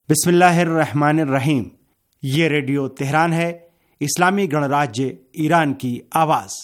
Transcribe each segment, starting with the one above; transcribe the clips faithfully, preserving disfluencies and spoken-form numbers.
बिस्मिल्लाहिर्रहमानिर्रहीम। ये radio Tehran है, इस्लामी गणराज्य ईरान की आवाज़।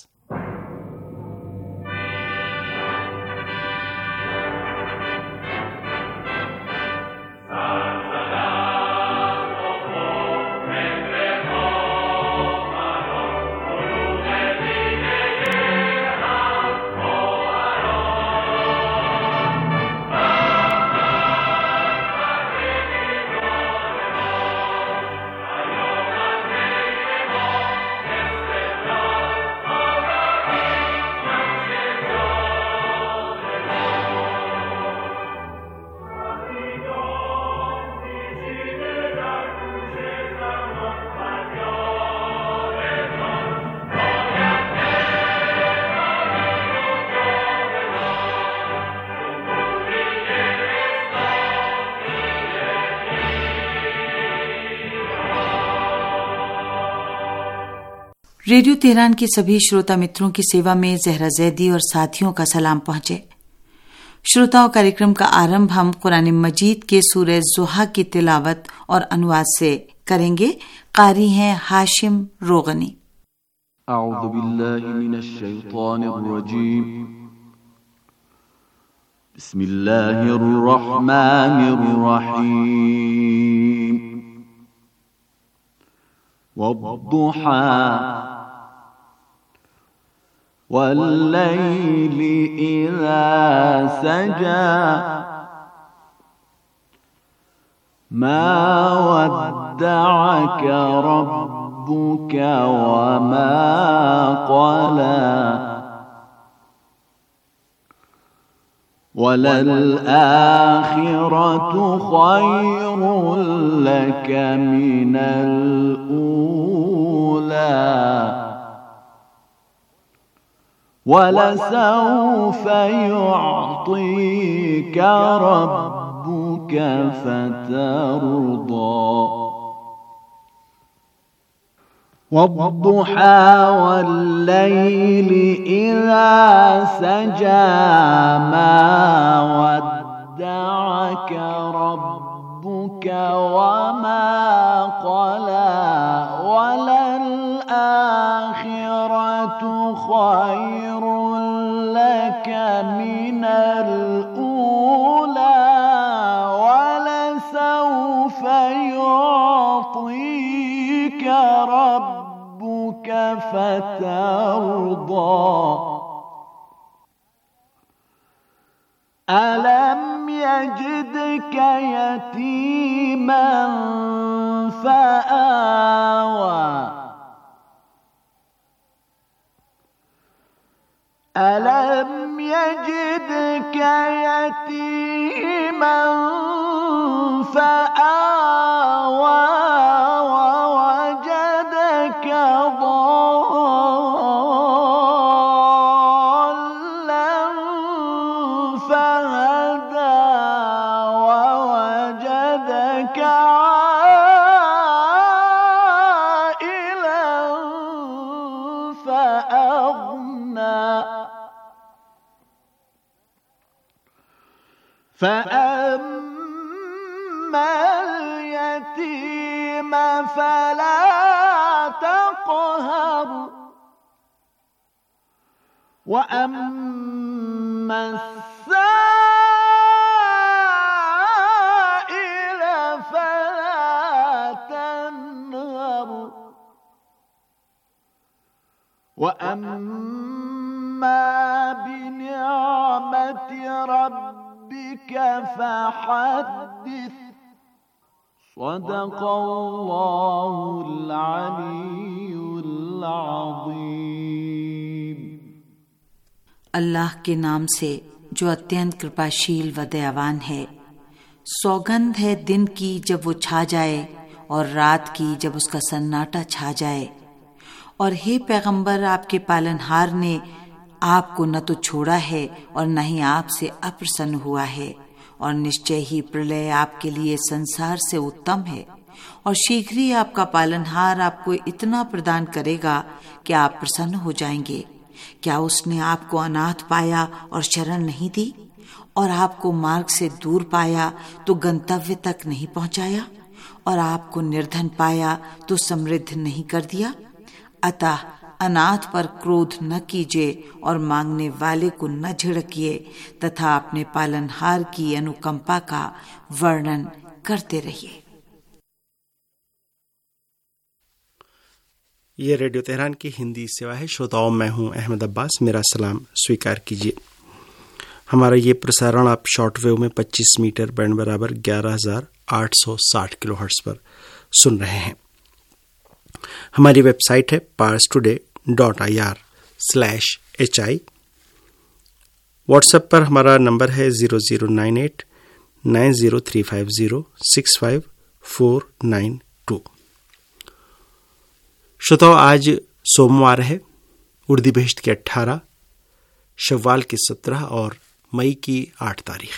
रेडियो तेहरान के सभी श्रोता मित्रों की सेवा में जहरा जैदी और साथियों का सलाम पहुंचे। श्रोताओं, कार्यक्रम का आरंभ हम कुरान मजीद के सूरह ज़ुहा की तिलावत और अनुवाद से करेंगे। कारी हैं हाशिम रोगनी। अऊज़ु बिल्लाहि मिनश शैतानिर रजीम। बिस्मिल्लाहिर रहमानिर रहीम। वद्दुहा वल्लैलि इज़ा सजा मा वद्दअक रब्बुक वमा क़ला वललआखिरतु खैरुन लक मिनल ऊला वलसौफ युअतीक रब्बुक फतरदा वद्दुहा वल्लैलि इज़ा सजा मा वद्दअक रब्बुक वमा क़ला वललआखिरतु खैरुन लक मिनल ऊला वलसौफ युअतीक रब्बुक फतरदा अलम यजिदक यतीमन फआवा अलम यजिदक यतीमन फआवा ववजदक ضالًا فهدى ووجدك عائلا فأغنى فأما اليتيم فلا تقهر وأما السائل فلا تنهر وأما بنعمة ربك فحدث صدق الله العلي العظيم। अल्लाह के नाम से जो अत्यंत कृपाशील व दयावान है। सौगंध है दिन की जब वो छा जाए और रात की जब उसका सन्नाटा छा जाए। और हे पैगंबर, आपके पालनहार ने आपको न तो छोड़ा है और न ही आपसे अप्रसन्न हुआ है, और निश्चय ही प्रलय आपके लिए संसार से उत्तम है, और शीघ्र ही आपका पालनहार आपको इतना प्रदान करेगा कि आप प्रसन्न हो जाएंगे। क्या उसने आपको अनाथ पाया और शरण नहीं दी? और आपको मार्ग से दूर पाया तो गंतव्य तक नहीं पहुंचाया, और आपको निर्धन पाया तो समृद्ध नहीं कर दिया। अतः अनाथ पर क्रोध न कीजिए और मांगने वाले को न झिड़किए, तथा अपने पालनहार की अनुकंपा का वर्णन करते रहिए। ये रेडियो तेहरान की हिंदी सेवा है। श्रोताओं, मैं हूं अहमद अब्बास, मेरा सलाम स्वीकार कीजिए। हमारा ये प्रसारण आप शॉर्टवेव में पच्चीस मीटर बैंड बराबर ग्यारह हजार आठ सौ साठ किलो हर्ट्ज पर सुन रहे हैं। हमारी वेबसाइट है Pars today dot I R slash H I. WhatsApp पर हमारा नंबर है zero zero nine eight nine zero three five zero six five four nine two. श्रोताओ, आज सोमवार है, उर्दी बहिश्त की अट्ठारह, शव्वाल की सत्रह और मई की आठ तारीख।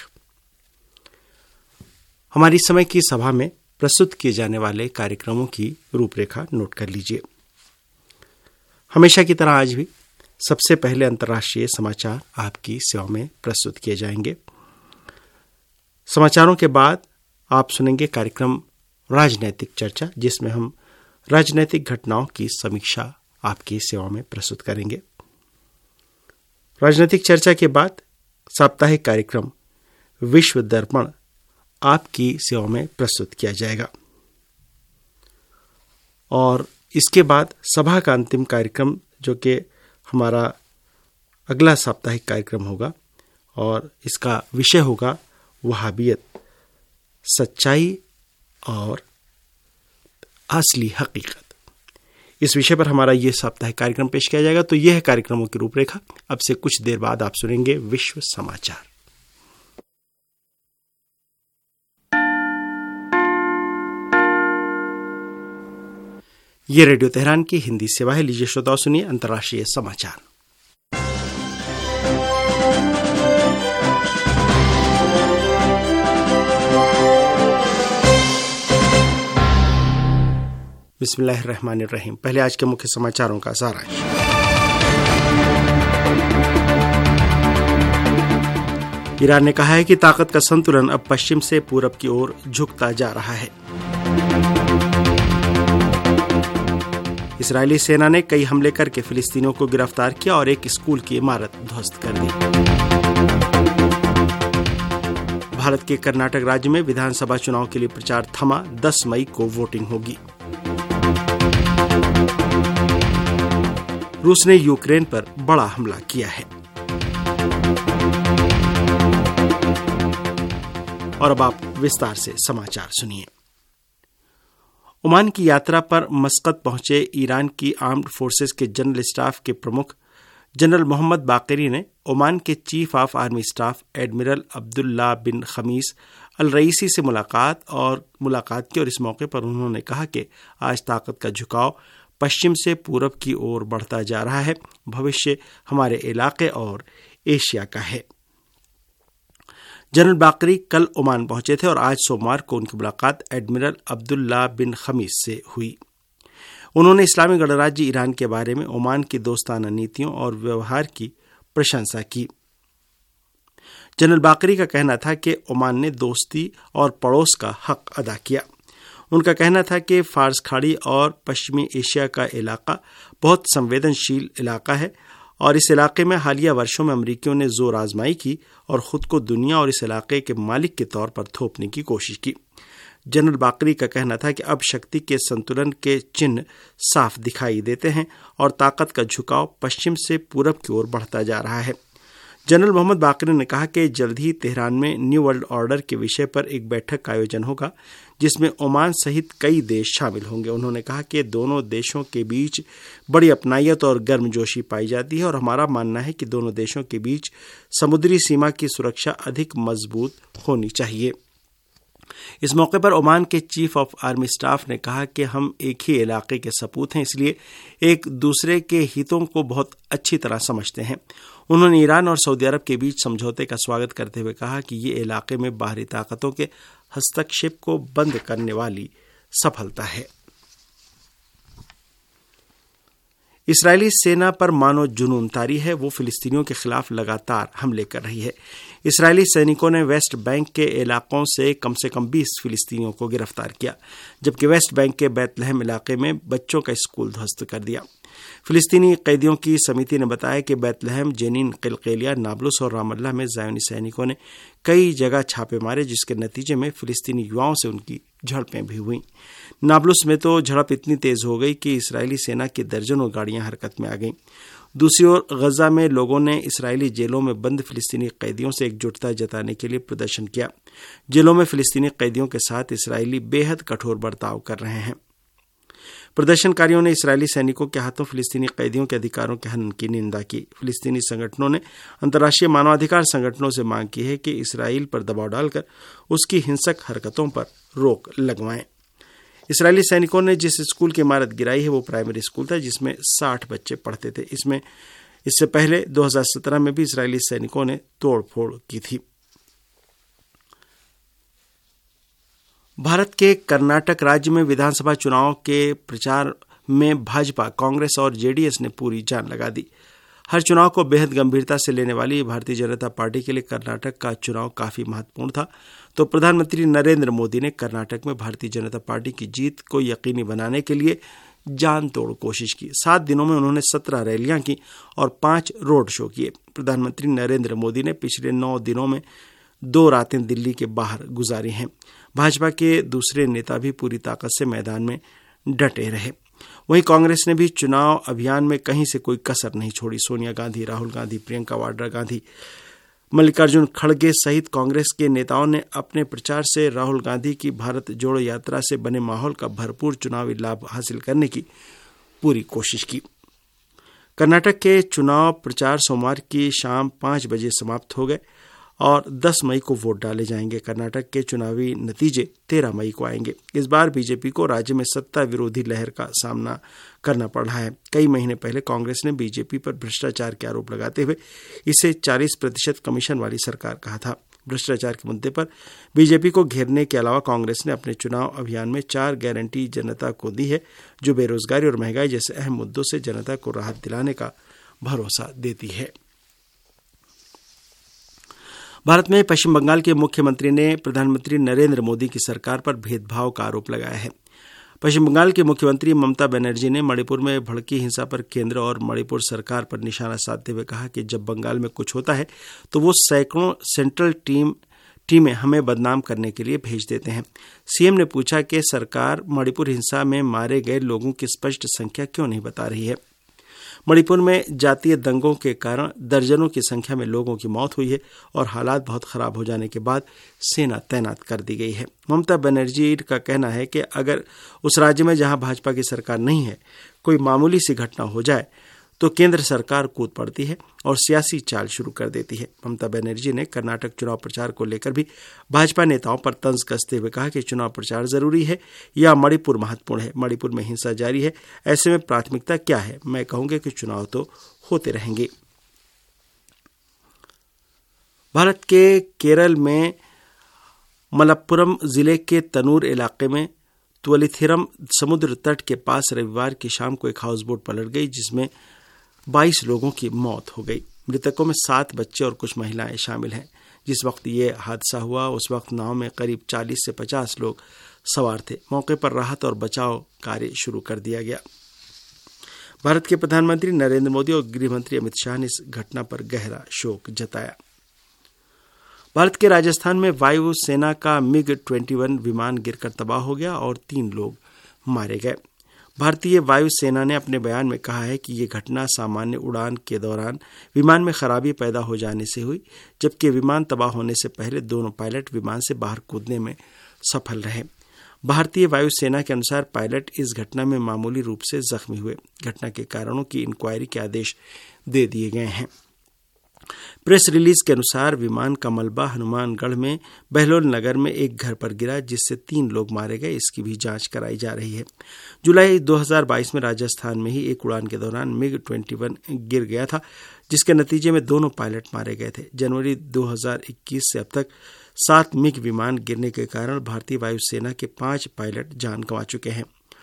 हमारी समय की सभा में प्रस्तुत किए जाने वाले कार्यक्रमों की रूपरेखा नोट कर लीजिए। हमेशा की तरह आज भी सबसे पहले अंतर्राष्ट्रीय समाचार आपकी सेवा में प्रस्तुत किए जाएंगे। समाचारों के बाद आप सुनेंगे कार्यक्रम राजनैतिक चर्चा, जिसमें हम राजनैतिक घटनाओं की समीक्षा आपकी सेवा में प्रस्तुत करेंगे। राजनैतिक चर्चा के बाद साप्ताहिक कार्यक्रम विश्व दर्पण आपकी सेवा में प्रस्तुत किया जाएगा, और इसके बाद सभा का अंतिम कार्यक्रम, जो कि हमारा अगला साप्ताहिक कार्यक्रम होगा, और इसका विषय होगा वहाबियत, सच्चाई और असली हकीकत। इस विषय पर हमारा यह साप्ताहिक कार्यक्रम पेश किया जाएगा। तो यह है कार्यक्रमों की रूपरेखा। अब से कुछ देर बाद आप सुनेंगे विश्व समाचार। यह रेडियो तेहरान की हिंदी सेवा है। लीजिए श्रोताओं, सुनिए अंतर्राष्ट्रीय समाचार। बिस्मिल्लाहिर्रहमानिर्रहीम। पहले आज के मुख्य समाचारों का सारांश। ईरान ने कहा है कि ताकत का संतुलन अब पश्चिम से पूरब की ओर झुकता जा रहा है। इस्राएली सेना ने कई हमले करके फिलिस्तीनियों को गिरफ्तार किया और एक स्कूल की इमारत ध्वस्त कर दी। भारत के कर्नाटक राज्य में विधानसभा चुनाव के लिए प्रचार थमा, दस मई को वोटिंग होगी। रूस ने यूक्रेन पर बड़ा हमला किया है। और अब आप विस्तार से समाचार सुनिए। ओमान की यात्रा पर मस्कत पहुंचे ईरान की आर्म्ड फोर्सेस के जनरल स्टाफ के प्रमुख जनरल मोहम्मद बाक़री ने ओमान के chief of army staff admiral Abdullah bin Khamis al Raisi से मुलाकात और मुलाकात की और इस मौके पर उन्होंने कहा कि आज ताकत का झुकाव पश्चिम से पूरब की ओर बढ़ता जा रहा है। भविष्य हमारे इलाके और एशिया का है। जनरल बाक़री कल ओमान पहुंचे थे और आज सोमवार को उनकी मुलाकात एडमिरल अब्दुल्ला बिन खमीस से हुई। उन्होंने इस्लामी गणराज्य ईरान के बारे में ओमान की दोस्ताना नीतियों और व्यवहार की प्रशंसा की। जनरल बाक़री का कहना था कि ओमान ने दोस्ती और पड़ोस का हक अदा किया। उनका कहना था कि फारस खाड़ी और पश्चिमी एशिया का इलाका बहुत संवेदनशील इलाका है और इस इलाके में हालिया वर्षों में अमरीकियों ने जोर आजमाई की और खुद को दुनिया और इस इलाके के मालिक के तौर पर थोपने की कोशिश की। जनरल बाक़री का कहना था कि अब शक्ति के संतुलन के चिन्ह साफ दिखाई देते हैं और ताकत का झुकाव पश्चिम से पूरब की ओर बढ़ता जा रहा है। जनरल मोहम्मद बाक़री ने कहा कि जल्द ही तेहरान में न्यू वर्ल्ड ऑर्डर के विषय पर एक बैठक का आयोजन होगा, जिसमें ओमान सहित कई देश शामिल होंगे। उन्होंने कहा कि दोनों देशों के बीच बड़ी अपनायत और गर्मजोशी पाई जाती है और हमारा मानना है कि दोनों देशों के बीच समुद्री सीमा की सुरक्षा अधिक मजबूत होनी चाहिए। इस मौके पर ओमान के चीफ ऑफ आर्मी स्टाफ ने कहा कि हम एक ही इलाके के सपूत हैं, इसलिए एक दूसरे के हितों को बहुत अच्छी तरह समझते हैं। उन्होंने ईरान और सऊदी अरब के बीच समझौते का स्वागत करते हुए कहा कि ये इलाके में बाहरी ताकतों के हस्तक्षेप को बंद करने वाली सफलता है। इसराइली सेना पर मानो जुनून तारी है, वो फिलिस्तीनियों के खिलाफ लगातार हमले कर रही है। इसराइली सैनिकों ने वेस्ट बैंक के इलाकों से कम से कम बीस फिलिस्तीनियों को गिरफ्तार किया, जबकि वेस्ट बैंक के बैतलहम इलाके में बच्चों का स्कूल ध्वस्त कर दिया। फिलिस्तीनी कैदियों की समिति ने बताया कि बैतलहम, जेनिन, किलकिलिया, नाबलुस और रामल्ला में ज़ायोनी सैनिकों ने कई जगह छापे मारे, जिसके नतीजे में फिलिस्तीनी युवाओं से उनकी झड़पें भी हुई। नाबलुस में तो झड़प इतनी तेज हो गई कि इसराइली सेना की दर्जनों गाड़ियां हरकत में आ गईं। दूसरी ओर गजा में लोगों ने इसराइली जेलों में बंद फिलिस्तीनी कैदियों से एकजुटता जताने के लिए प्रदर्शन किया। जेलों में फिलिस्तीनी कैदियों के साथ इसराइली बेहद कठोर बर्ताव कर रहे हैं। प्रदर्शनकारियों ने इसराइली सैनिकों के हाथों फिलिस्तीनी कैदियों के अधिकारों के हनन की निंदा की। फिलिस्तीनी संगठनों ने अंतर्राष्ट्रीय मानवाधिकार संगठनों से मांग की है कि इसराइल पर दबाव डालकर उसकी हिंसक हरकतों पर रोक लगवाएं। इसराइली सैनिकों ने जिस स्कूल की इमारत गिराई है वो प्राइमरी स्कूल था, जिसमें साठ बच्चे पढ़ते थे। इसमें इससे पहले दो हज़ार सत्रह में भी इसराइली सैनिकों ने तोड़फोड़ की थी। भारत के कर्नाटक राज्य में विधानसभा चुनाव के प्रचार में भाजपा, कांग्रेस और जेडीएस ने पूरी जान लगा दी। हर चुनाव को बेहद गंभीरता से लेने वाली भारतीय जनता पार्टी के लिए कर्नाटक का चुनाव काफी महत्वपूर्ण था, तो प्रधानमंत्री नरेंद्र मोदी ने कर्नाटक में भारतीय जनता पार्टी की जीत को यकीनी बनाने के लिए जान तोड़ कोशिश की। सात दिनों में उन्होंने सत्रह रैलियां की और पांच रोड शो किए। प्रधानमंत्री नरेंद्र मोदी ने पिछले नौ दिनों में दो रातें दिल्ली के बाहर गुजारी हैं। भाजपा के दूसरे नेता भी पूरी ताकत से मैदान में डटे रहे। वहीं कांग्रेस ने भी चुनाव अभियान में कहीं से कोई कसर नहीं छोड़ी। सोनिया गांधी, राहुल गांधी, प्रियंका वाड्रा गांधी, मल्लिकार्जुन खड़गे सहित कांग्रेस के नेताओं ने अपने प्रचार से राहुल गांधी की भारत जोड़ो यात्रा से बने माहौल का भरपूर चुनावी लाभ हासिल करने की पूरी कोशिश की। कर्नाटक के चुनाव प्रचार सोमवार की शाम पांच बजे समाप्त हो गए और दस मई को वोट डाले जाएंगे। कर्नाटक के चुनावी नतीजे तेरह मई को आएंगे। इस बार बीजेपी को राज्य में सत्ता विरोधी लहर का सामना करना पड़ रहा है। कई महीने पहले कांग्रेस ने बीजेपी पर भ्रष्टाचार के आरोप लगाते हुए इसे चालीस प्रतिशत कमीशन वाली सरकार कहा था। भ्रष्टाचार के मुद्दे पर बीजेपी को घेरने के अलावा कांग्रेस ने अपने चुनाव अभियान में चार गारंटी जनता को दी है, जो बेरोजगारी और महंगाई जैसे अहम मुद्दों से जनता को राहत दिलाने का भरोसा देती है। भारत में पश्चिम बंगाल के मुख्यमंत्री ने प्रधानमंत्री नरेंद्र मोदी की सरकार पर भेदभाव का आरोप लगाया है। पश्चिम बंगाल की मुख्यमंत्री ममता बनर्जी ने मणिपुर में भड़की हिंसा पर केंद्र और मणिपुर सरकार पर निशाना साधते हुए कहा कि जब बंगाल में कुछ होता है तो वो सैकड़ों सेंट्रल टीम टीमें हमें बदनाम करने के लिए भेज देते हैं। सीएम ने पूछा कि सरकार मणिपुर हिंसा में मारे गए लोगों की स्पष्ट संख्या क्यों नहीं बता रही है। मणिपुर में जातीय दंगों के कारण दर्जनों की संख्या में लोगों की मौत हुई है और हालात बहुत खराब हो जाने के बाद सेना तैनात कर दी गई है। ममता बनर्जी का कहना है कि अगर उस राज्य में जहां भाजपा की सरकार नहीं है कोई मामूली सी घटना हो जाए तो केंद्र सरकार कूद पड़ती है और सियासी चाल शुरू कर देती है। ममता बनर्जी ने कर्नाटक चुनाव प्रचार को लेकर भी भाजपा नेताओं पर तंज कसते हुए कहा कि चुनाव प्रचार जरूरी है या मणिपुर महत्वपूर्ण है। मणिपुर में हिंसा जारी है, ऐसे में प्राथमिकता क्या है? मैं कहूंगा कि चुनाव तो होते रहेंगे। भारत के केरल में मलप्पुरम जिले के तनूर इलाके में तुवलिथिरम समुद्र तट के पास रविवार की शाम को एक हाउस बोट पलट गई, जिसमें बाईस लोगों की मौत हो गई। मृतकों में सात बच्चे और कुछ महिलाएं शामिल हैं। जिस वक्त ये हादसा हुआ उस वक्त नाव में करीब चालीस से पचास लोग सवार थे। मौके पर राहत और बचाव कार्य शुरू कर दिया गया। भारत के प्रधानमंत्री नरेंद्र मोदी और गृह मंत्री अमित शाह ने इस घटना पर गहरा शोक जताया। भारत के राजस्थान में वायु सेना का मिग इक्कीस विमान गिरकर तबाह हो गया और तीन लोग मारे गए। भारतीय वायु सेना ने अपने बयान में कहा है कि ये घटना सामान्य उड़ान के दौरान विमान में खराबी पैदा हो जाने से हुई, जबकि विमान तबाह होने से पहले दोनों पायलट विमान से बाहर कूदने में सफल रहे। भारतीय वायु सेना के अनुसार पायलट इस घटना में मामूली रूप से जख्मी हुए। घटना के कारणों की इंक्वायरी के आदेश दे दिए गए हैं। प्रेस रिलीज के अनुसार विमान का मलबा हनुमानगढ़ में बहलोल नगर में एक घर पर गिरा, जिससे तीन लोग मारे गए। इसकी भी जांच कराई जा रही है। जुलाई दो हज़ार बाईस में राजस्थान में ही एक उड़ान के दौरान मिग इक्कीस गिर गया था, जिसके नतीजे में दोनों पायलट मारे गए थे। जनवरी दो हज़ार इक्कीस से अब तक सात मिग विमान गिरने के कारण भारतीय वायुसेना के पांच पायलट जान गंवा चुके हैं।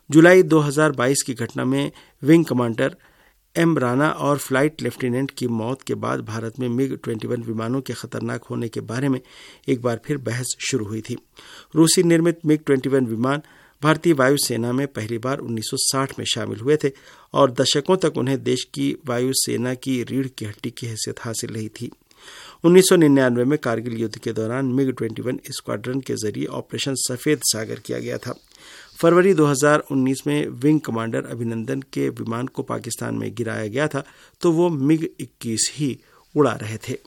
जुलाई दो हज़ार बाईस की घटना में विंग कमांडर एम राणा और फ्लाइट लेफ्टिनेंट की मौत के बाद भारत में मिग इक्कीस विमानों के खतरनाक होने के बारे में एक बार फिर बहस शुरू हुई थी। रूसी निर्मित मिग इक्कीस विमान भारतीय वायुसेना में पहली बार उन्नीस सौ साठ में शामिल हुए थे और दशकों तक उन्हें देश की वायुसेना की रीढ़ की हड्डी की हैसियत हासिल रही थी। उन्नीस सौ निन्यानवे में कारगिल युद्ध के दौरान मिग इक्कीस स्क्वाड्रन के जरिए ऑपरेशन सफेद सागर किया गया था। फरवरी दो हज़ार उन्नीस में विंग कमांडर अभिनंदन के विमान को पाकिस्तान में गिराया गया था तो वो मिग इक्कीस ही उड़ा रहे थे।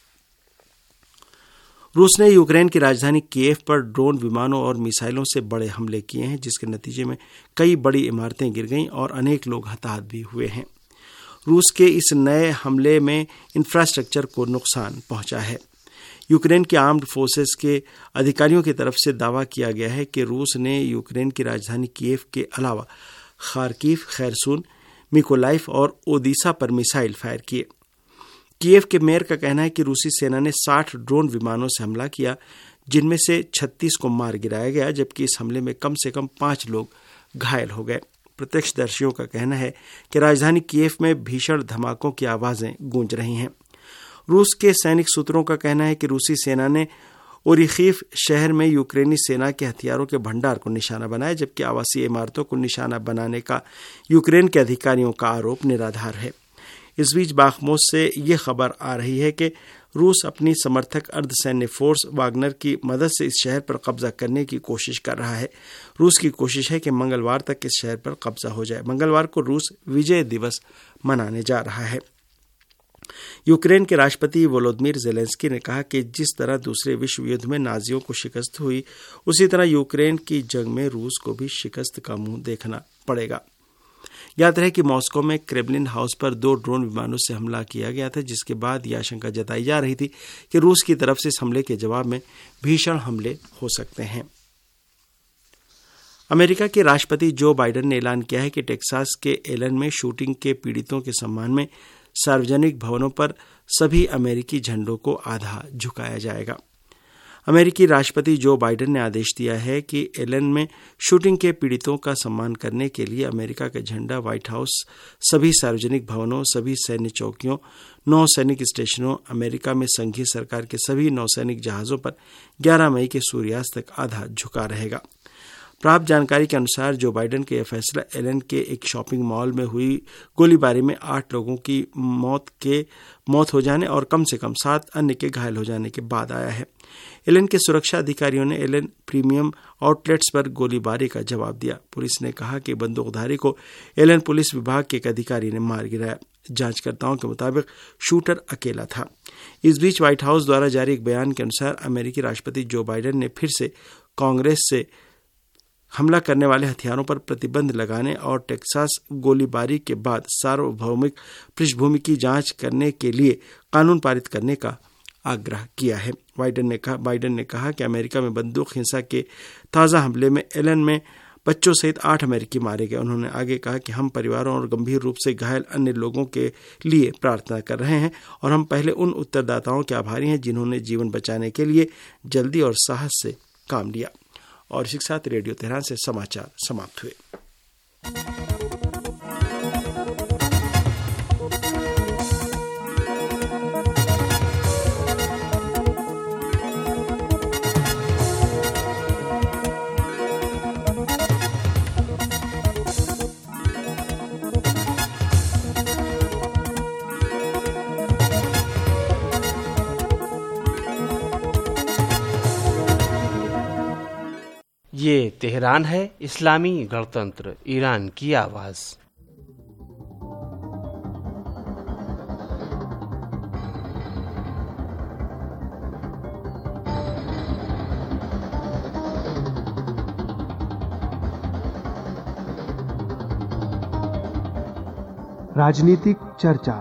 रूस ने यूक्रेन की राजधानी कीव पर ड्रोन विमानों और मिसाइलों से बड़े हमले किए हैं, जिसके नतीजे में कई बड़ी इमारतें गिर गईं और अनेक लोग हताहत भी हुए हैं। रूस के इस नए हमले में इंफ्रास्ट्रक्चर को नुकसान पहुंचा है। यूक्रेन के आर्म्ड फोर्सेस के अधिकारियों की तरफ से दावा किया गया है कि रूस ने यूक्रेन की राजधानी कीव के अलावा खार्किव, खैरसून, मिकोलाइव और ओदिशा पर मिसाइल फायर किए। कीव के मेयर का कहना है कि रूसी सेना ने साठ ड्रोन विमानों से हमला किया, जिनमें से छत्तीस को मार गिराया गया, जबकि इस हमले में कम से कम पांच लोग घायल हो गए। प्रत्यक्षदर्शियों का कहना है कि राजधानी कीव में भीषण धमाकों की आवाजें गूंज रही हैं। रूस के सैनिक सूत्रों का कहना है कि रूसी सेना ने ओरिखीव शहर में यूक्रेनी सेना के हथियारों के भंडार को निशाना बनाया, जबकि आवासीय इमारतों को निशाना बनाने का यूक्रेन के अधिकारियों का आरोप निराधार है। इस बीच बाखमोस से ये खबर आ रही है कि रूस अपनी समर्थक अर्धसैन्य फोर्स वागनर की मदद से इस शहर पर कब्जा करने की कोशिश कर रहा है। रूस की कोशिश है कि मंगलवार तक इस शहर पर कब्जा हो जाए। मंगलवार को रूस विजय दिवस मनाने जा रहा है। यूक्रेन के राष्ट्रपति वोलोदिमीर ज़ेलेंस्की ने कहा कि जिस तरह दूसरे विश्व युद्ध में नाजियों को शिकस्त हुई, उसी तरह यूक्रेन की जंग में रूस को भी शिकस्त का मुंह देखना पड़ेगा। याद रहे कि मॉस्को में क्रेमलिन हाउस पर दो ड्रोन विमानों से हमला किया गया था, जिसके बाद यह आशंका जताई जा रही थी कि रूस की तरफ से इस हमले के जवाब में भीषण हमले हो सकते हैं। अमेरिका के राष्ट्रपति जो बाइडेन ने ऐलान किया है कि टेक्सास के एलन में शूटिंग के पीड़ितों के सम्मान में सार्वजनिक भवनों पर सभी अमेरिकी झंडों को आधा झुकाया जाएगा। अमेरिकी राष्ट्रपति जो बाइडेन ने आदेश दिया है कि एलन में शूटिंग के पीड़ितों का सम्मान करने के लिए अमेरिका का झंडा व्हाइट हाउस, सभी सार्वजनिक भवनों, सभी सैन्य चौकियों, नौ सैनिक स्टेशनों, अमेरिका में संघीय सरकार के सभी नौसैनिक जहाज़ों पर ग्यारह मई के सूर्यास्त तक आधा झुका रहेगा। प्राप्त जानकारी के अनुसार जो बाइडेन का यह फैसला एलन के एक शॉपिंग मॉल में हुई गोलीबारी में आठ लोगों की मौत के मौत हो जाने और कम से कम सात अन्य के घायल हो जाने के बाद आया है। एलन के सुरक्षा अधिकारियों ने एलन प्रीमियम आउटलेट्स पर गोलीबारी का जवाब दिया। पुलिस ने कहा कि बंदूकधारी को एलन पुलिस विभाग के एक अधिकारी ने मार गिराया। जांचकर्ताओं के मुताबिक शूटर अकेला था। इस बीच व्हाइट हाउस द्वारा जारी एक बयान के अनुसार अमेरिकी राष्ट्रपति जो बाइडेन ने फिर से कांग्रेस से हमला करने वाले हथियारों पर प्रतिबंध लगाने और टेक्सास गोलीबारी के बाद सार्वभौमिक पृष्ठभूमि की जांच करने के लिए कानून पारित करने का आग्रह किया है। बाइडेन ने कहा बाइडेन ने कहा कि अमेरिका में बंदूक हिंसा के ताज़ा हमले में एलन में बच्चों सहित आठ अमेरिकी मारे गए। उन्होंने आगे कहा कि हम परिवारों और गंभीर रूप से घायल अन्य लोगों के लिए प्रार्थना कर रहे हैं और हम पहले उन उत्तरदाताओं के आभारी हैं जिन्होंने जीवन बचाने के लिए जल्दी और साहस से काम लिया। और इसी के साथ रेडियो तेहरान से समाचार समाप्त हुए। ये तेहरान है, इस्लामी गणतंत्र ईरान की आवाज़। राजनीतिक चर्चा।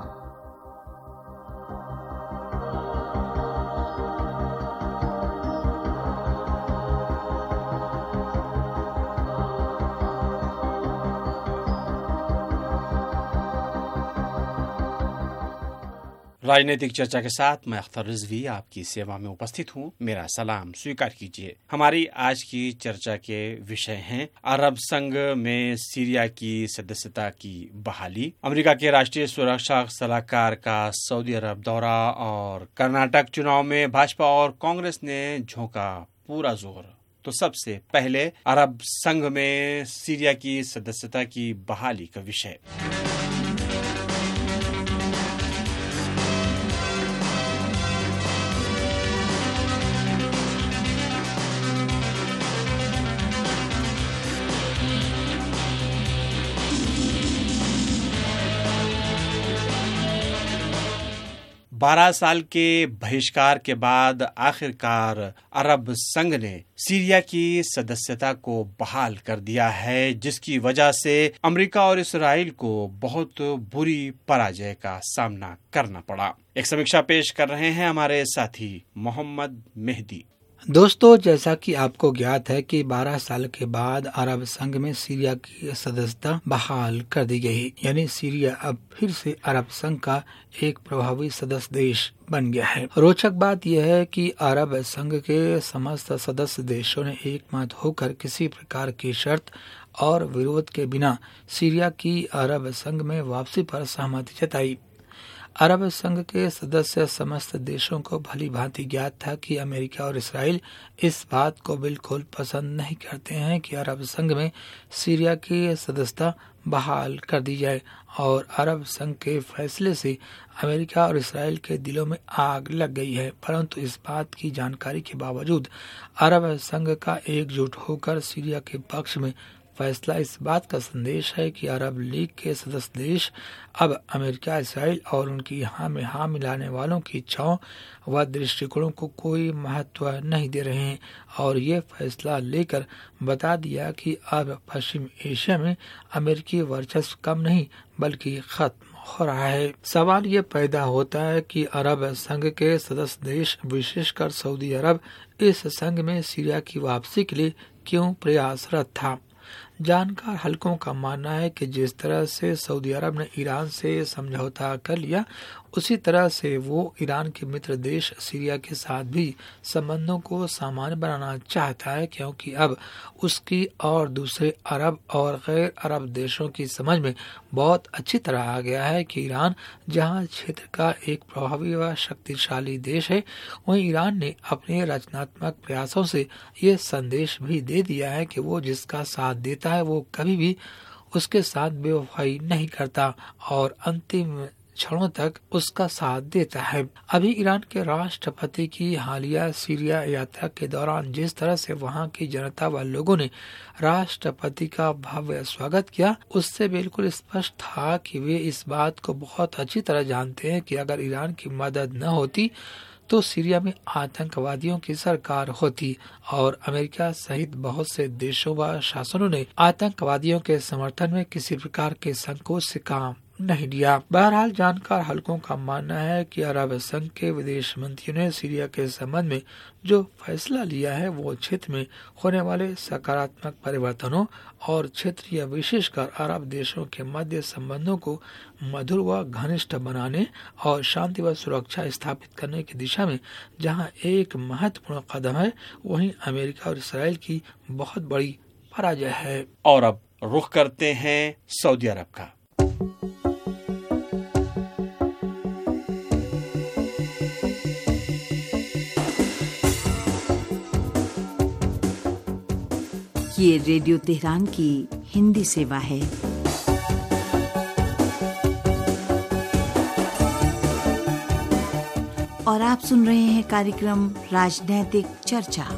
राजनीतिक चर्चा के साथ मैं अख्तर रिजवी आपकी सेवा में उपस्थित हूँ। मेरा सलाम स्वीकार कीजिए। हमारी आज की चर्चा के विषय हैं अरब संघ में सीरिया की सदस्यता की बहाली, अमेरिका के राष्ट्रीय सुरक्षा सलाहकार का सऊदी अरब दौरा और कर्नाटक चुनाव में भाजपा और कांग्रेस ने झोंका पूरा जोर। तो सबसे पहले अरब संघ में सीरिया की सदस्यता की बहाली का विषय। बारह साल के बहिष्कार के बाद आखिरकार अरब संघ ने सीरिया की सदस्यता को बहाल कर दिया है, जिसकी वजह से अमेरिका और इस्राएल को बहुत बुरी पराजय का सामना करना पड़ा। एक समीक्षा पेश कर रहे हैं हमारे साथी मोहम्मद मेहदी। दोस्तों, जैसा कि आपको ज्ञात है कि बारह साल के बाद अरब संघ में सीरिया की सदस्यता बहाल कर दी गई, यानी सीरिया अब फिर से अरब संघ का एक प्रभावी सदस्य देश बन गया है। रोचक बात यह है कि अरब संघ के समस्त सदस्य देशों ने एक मत होकर किसी प्रकार की शर्त और विरोध के बिना सीरिया की अरब संघ में वापसी पर सहमति जताई। अरब संघ के सदस्य समस्त देशों को भली भांति ज्ञात था कि अमेरिका और इसराइल इस बात को बिल्कुल पसंद नहीं करते हैं कि अरब संघ में सीरिया की सदस्यता बहाल कर दी जाए, और अरब संघ के फैसले से अमेरिका और इसराइल के दिलों में आग लग गई है। परंतु इस बात की जानकारी के बावजूद अरब संघ का एकजुट होकर सीरिया के पक्ष में फैसला इस बात का संदेश है कि अरब लीग के सदस्य देश अब अमेरिका, इसराइल और उनकी हाँ में हाँ मिलाने वालों की इच्छाओं व दृष्टिकोणों को कोई महत्व नहीं दे रहे हैं, और ये फैसला लेकर बता दिया कि अब पश्चिम एशिया में अमेरिकी वर्चस्व कम नहीं बल्कि खत्म हो रहा है। सवाल ये पैदा होता है कि अरब संघ के सदस्य देश, विशेषकर सऊदी अरब, इस संघ में सीरिया की वापसी के लिए क्यों प्रयासरत था। जानकार हलकों का मानना है कि जिस तरह से सऊदी अरब ने ईरान से समझौता कर लिया, उसी तरह से वो ईरान के मित्र देश सीरिया के साथ भी संबंधों को सामान्य बनाना चाहता है, क्योंकि अब उसकी और दूसरे अरब और गैर अरब देशों की समझ में बहुत अच्छी तरह आ गया है कि ईरान जहां क्षेत्र का एक प्रभावी व शक्तिशाली देश है, वहीं ईरान ने अपने रचनात्मक प्रयासों से ये संदेश भी दे दिया है कि वो जिसका साथ देता है वो कभी भी उसके साथ बेवफाई नहीं करता और अंतिम क्षणों तक उसका साथ देता है। अभी ईरान के राष्ट्रपति की हालिया सीरिया यात्रा के दौरान जिस तरह से वहां की जनता व लोगों ने राष्ट्रपति का भव्य स्वागत किया, उससे बिल्कुल स्पष्ट था कि वे इस बात को बहुत अच्छी तरह जानते हैं कि अगर ईरान की मदद न होती तो सीरिया में आतंकवादियों की सरकार होती, और अमेरिका सहित बहुत से देशों व शासनों ने आतंकवादियों के समर्थन में किसी प्रकार के संकोच से काम नहीं लिया। बहरहाल, जानकार हलकों का मानना है कि अरब संघ के विदेश मंत्रियों ने सीरिया के संबंध में जो फैसला लिया है वो क्षेत्र में होने वाले सकारात्मक परिवर्तनों और क्षेत्रीय विशेषकर अरब देशों के मध्य संबंधों को मधुर व घनिष्ठ बनाने और शांति व सुरक्षा स्थापित करने की दिशा में जहां एक महत्वपूर्ण कदम है, वहीं अमेरिका और इसराइल की बहुत बड़ी पराजय है। और अब रुख करते हैं सऊदी अरब का। ये रेडियो तेहरान की हिंदी सेवा है। और आप सुन रहे हैं कार्यक्रम राजनैतिक चर्चा।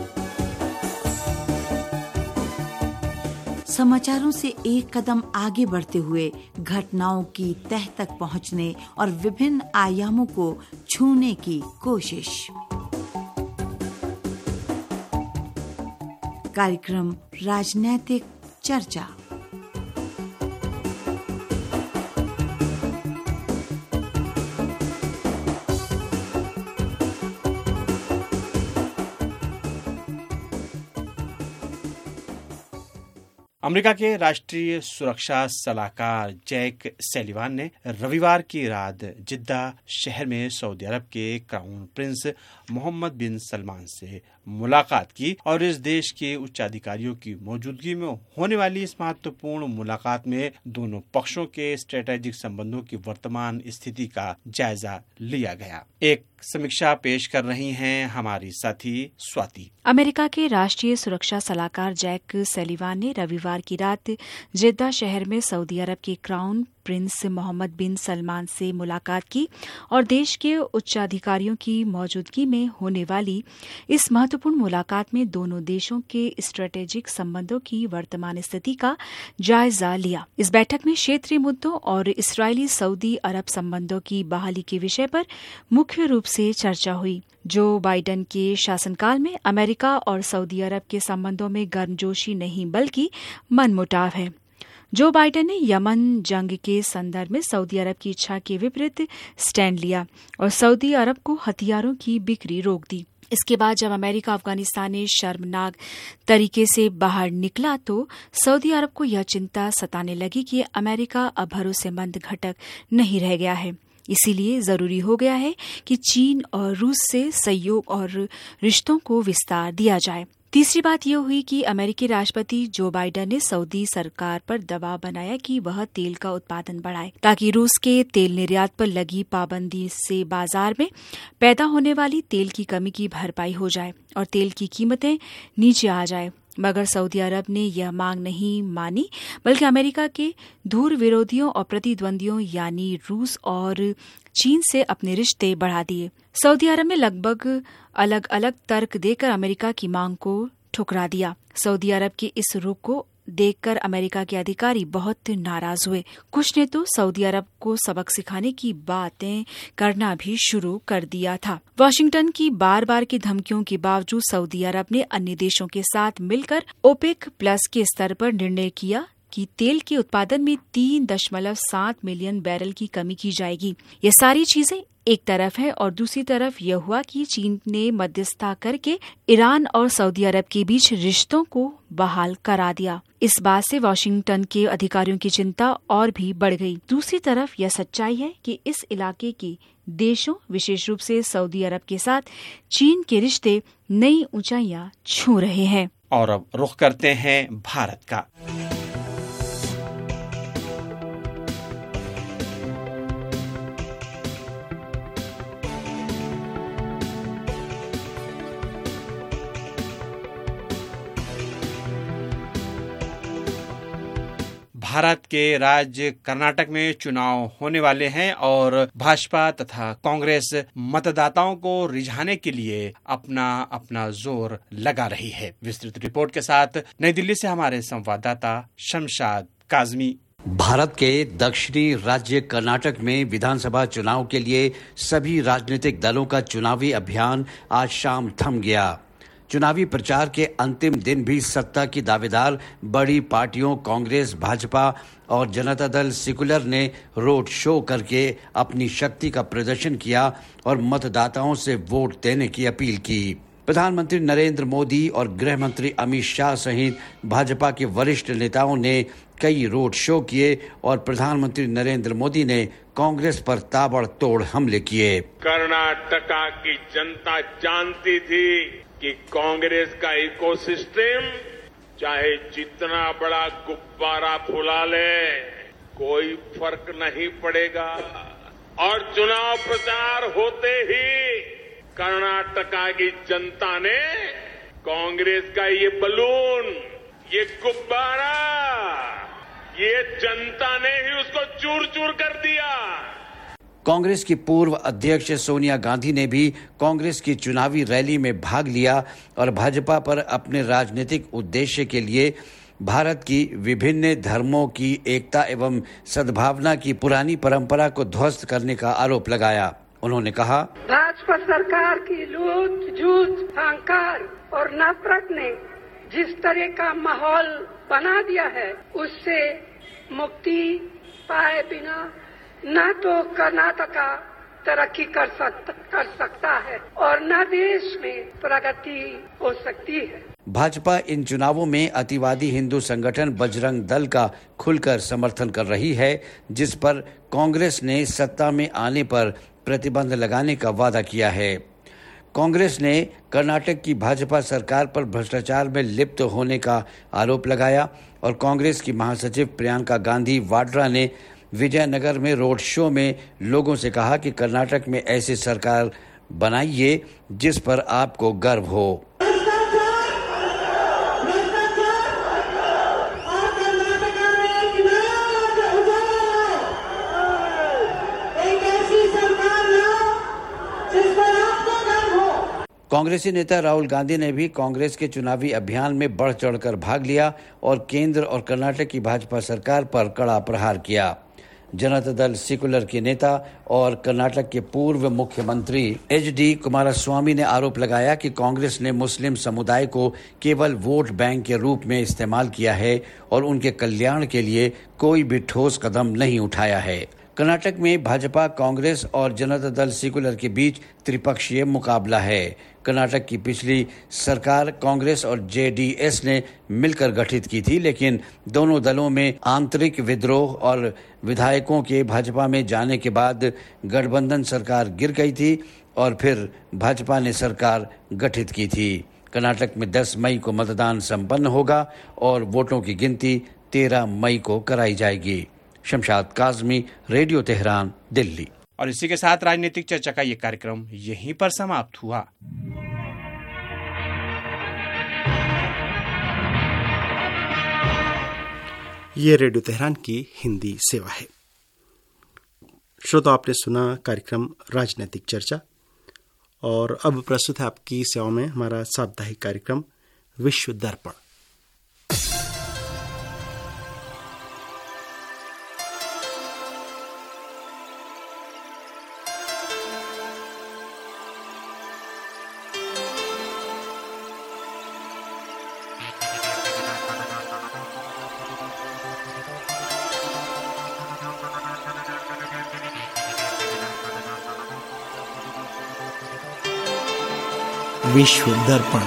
समाचारों से एक कदम आगे बढ़ते हुए घटनाओं की तह तक पहुंचने और विभिन्न आयामों को छूने की कोशिश। कार्यक्रम राजनैतिक चर्चा। अमेरिका के राष्ट्रीय सुरक्षा सलाहकार जैक सैलिवान ने रविवार की रात जिद्दा शहर में सऊदी अरब के crown prince Mohammed bin Salman से मुलाकात की और इस देश के उच्चाधिकारियों की मौजूदगी में होने वाली इस महत्वपूर्ण मुलाकात में दोनों पक्षों के स्ट्रेटेजिक संबंधों की वर्तमान स्थिति का जायजा लिया गया। एक समीक्षा पेश कर रही हैं हमारी साथी स्वाति। अमेरिका के राष्ट्रीय सुरक्षा सलाहकार जैक सैलिवान ने रविवार की रात जिद्दा शहर में सऊदी अरब के crown prince Mohammed bin Salman से मुलाकात की और देश के उच्चाधिकारियों की मौजूदगी में होने वाली इस महत्वपूर्ण मुलाकात में दोनों देशों के स्ट्रेटेजिक संबंधों की वर्तमान स्थिति का जायजा लिया। इस बैठक में क्षेत्रीय मुद्दों और इस्राएली सऊदी अरब संबंधों की बहाली के विषय पर मुख्य रूप से चर्चा हुई। जो बाइडेन के शासनकाल में अमेरिका और सऊदी अरब के संबंधों में गर्मजोशी नहीं बल्कि मनमुटाव है। जो बाइडेन ने यमन जंग के संदर्भ में सऊदी अरब की इच्छा के विपरीत स्टैंड लिया और सऊदी अरब को हथियारों की बिक्री रोक दी। इसके बाद जब अमेरिका अफगानिस्तान में शर्मनाक तरीके से बाहर निकला तो सऊदी अरब को यह चिंता सताने लगी कि अमेरिका अब भरोसेमंद घटक नहीं रह गया है। इसीलिए जरूरी हो गया है कि चीन और रूस से सहयोग और रिश्तों को विस्तार दिया जाए। तीसरी बात यह हुई कि अमेरिकी राष्ट्रपति जो बाइडेन ने सऊदी सरकार पर दबाव बनाया कि वह तेल का उत्पादन बढ़ाए ताकि रूस के तेल निर्यात पर लगी पाबंदी से बाजार में पैदा होने वाली तेल की कमी की भरपाई हो जाए और तेल की कीमतें नीचे आ जाए। मगर सऊदी अरब ने यह मांग नहीं मानी बल्कि अमेरिका के धूर विरोधियों और प्रतिद्वंदियों यानी रूस और चीन से अपने रिश्ते बढ़ा दिए। सऊदी अरब ने लगभग अलग अलग तर्क देकर अमेरिका की मांग को ठुकरा दिया। सऊदी अरब के इस रुख को देखकर अमेरिका के अधिकारी बहुत नाराज हुए। कुछ ने तो सऊदी अरब को सबक सिखाने की बातें करना भी शुरू कर दिया था। वाशिंगटन की बार बार की धमकियों के बावजूद सऊदी अरब ने अन्य देशों के साथ मिलकर ओपेक प्लस के स्तर पर निर्णय किया कि तेल के उत्पादन में तीन दशमलव सात मिलियन बैरल की कमी की जाएगी। ये सारी चीजें एक तरफ है और दूसरी तरफ यह हुआ कि चीन ने मध्यस्थता करके ईरान और सऊदी अरब के बीच रिश्तों को बहाल करा दिया। इस बात से वाशिंगटन के अधिकारियों की चिंता और भी बढ़ गई। दूसरी तरफ यह सच्चाई है कि इस इलाके के देशों विशेष रूप से सऊदी अरब के साथ चीन के रिश्ते नई ऊंचाइयां छू रहे हैं। और अब रुख करते हैं भारत का। भारत के राज्य कर्नाटक में चुनाव होने वाले हैं और भाजपा तथा कांग्रेस मतदाताओं को रिझाने के लिए अपना अपना जोर लगा रही है। विस्तृत रिपोर्ट के साथ नई दिल्ली से हमारे संवाददाता शमशाद काजमी। भारत के दक्षिणी राज्य कर्नाटक में विधानसभा चुनाव के लिए सभी राजनीतिक दलों का चुनावी अभियान आज शाम थम गया। चुनावी प्रचार के अंतिम दिन भी सत्ता की दावेदार बड़ी पार्टियों कांग्रेस, भाजपा और जनता दल सेकुलर ने रोड शो करके अपनी शक्ति का प्रदर्शन किया और मतदाताओं से वोट देने की अपील की। प्रधानमंत्री नरेंद्र मोदी और गृह मंत्री अमित शाह सहित भाजपा के वरिष्ठ नेताओं ने कई रोड शो किए और प्रधानमंत्री नरेंद्र मोदी ने कांग्रेस पर ताबड़तोड़ हमले किए। कर्नाटका की जनता जानती थी कि कांग्रेस का इकोसिस्टम चाहे जितना बड़ा गुब्बारा फुला ले कोई फर्क नहीं पड़ेगा। और चुनाव प्रचार होते ही कर्नाटका की जनता ने कांग्रेस का ये बलून, ये गुब्बारा, ये जनता ने ही उसको चूर चूर कर दिया। कांग्रेस की पूर्व अध्यक्ष सोनिया गांधी ने भी कांग्रेस की चुनावी रैली में भाग लिया और भाजपा पर अपने राजनीतिक उद्देश्य के लिए भारत की विभिन्न धर्मों की एकता एवं सद्भावना की पुरानी परंपरा को ध्वस्त करने का आरोप लगाया। उन्होंने कहा, भाजपा सरकार की लूट, झूठ, अहंकार और नफरत ने जिस तरह का माहौल बना दिया है उससे मुक्ति पाए बिना न तो कर्नाटका तरक्की कर, सक, कर सकता है और न देश में प्रगति हो सकती है। भाजपा इन चुनावों में अतिवादी हिंदू संगठन बजरंग दल का खुलकर समर्थन कर रही है, जिस पर कांग्रेस ने सत्ता में आने पर प्रतिबंध लगाने का वादा किया है। कांग्रेस ने कर्नाटक की भाजपा सरकार पर भ्रष्टाचार में लिप्त होने का आरोप लगाया और कांग्रेस की महासचिव प्रियंका गांधी वाड्रा ने विजयनगर में रोड शो में लोगों से कहा कि कर्नाटक में ऐसी सरकार बनाइए जिस पर आपको गर्व हो। कांग्रेसी नेता राहुल गांधी ने भी कांग्रेस के चुनावी अभियान में बढ़ चढ़कर भाग लिया और केंद्र और कर्नाटक की भाजपा सरकार पर कड़ा प्रहार किया। जनता दल सेक्युलर के नेता और कर्नाटक के पूर्व मुख्यमंत्री एच डी कुमारस्वामी ने आरोप लगाया कि कांग्रेस ने मुस्लिम समुदाय को केवल वोट बैंक के रूप में इस्तेमाल किया है और उनके कल्याण के लिए कोई भी ठोस कदम नहीं उठाया है। कर्नाटक में भाजपा, कांग्रेस और जनता दल सेक्युलर के बीच त्रिपक्षीय मुकाबला है। कर्नाटक की पिछली सरकार कांग्रेस और जे डी एस ने मिलकर गठित की थी, लेकिन दोनों दलों में आंतरिक विद्रोह और विधायकों के भाजपा में जाने के बाद गठबंधन सरकार गिर गई थी और फिर भाजपा ने सरकार गठित की थी। कर्नाटक में दस मई को मतदान संपन्न होगा और वोटों की गिनती तेरह मई को कराई जाएगी। Shamshad Kazmi, radio Tehran, Delhi. और इसी के साथ राजनीतिक चर्चा का ये कार्यक्रम यहीं पर समाप्त हुआ। ये रेडियो तेहरान की हिंदी सेवा है। श्रोता, आपने सुना कार्यक्रम राजनीतिक चर्चा और अब प्रस्तुत है आपकी सेवा में हमारा साप्ताहिक कार्यक्रम विश्व दर्पण। विश्व दर्पण।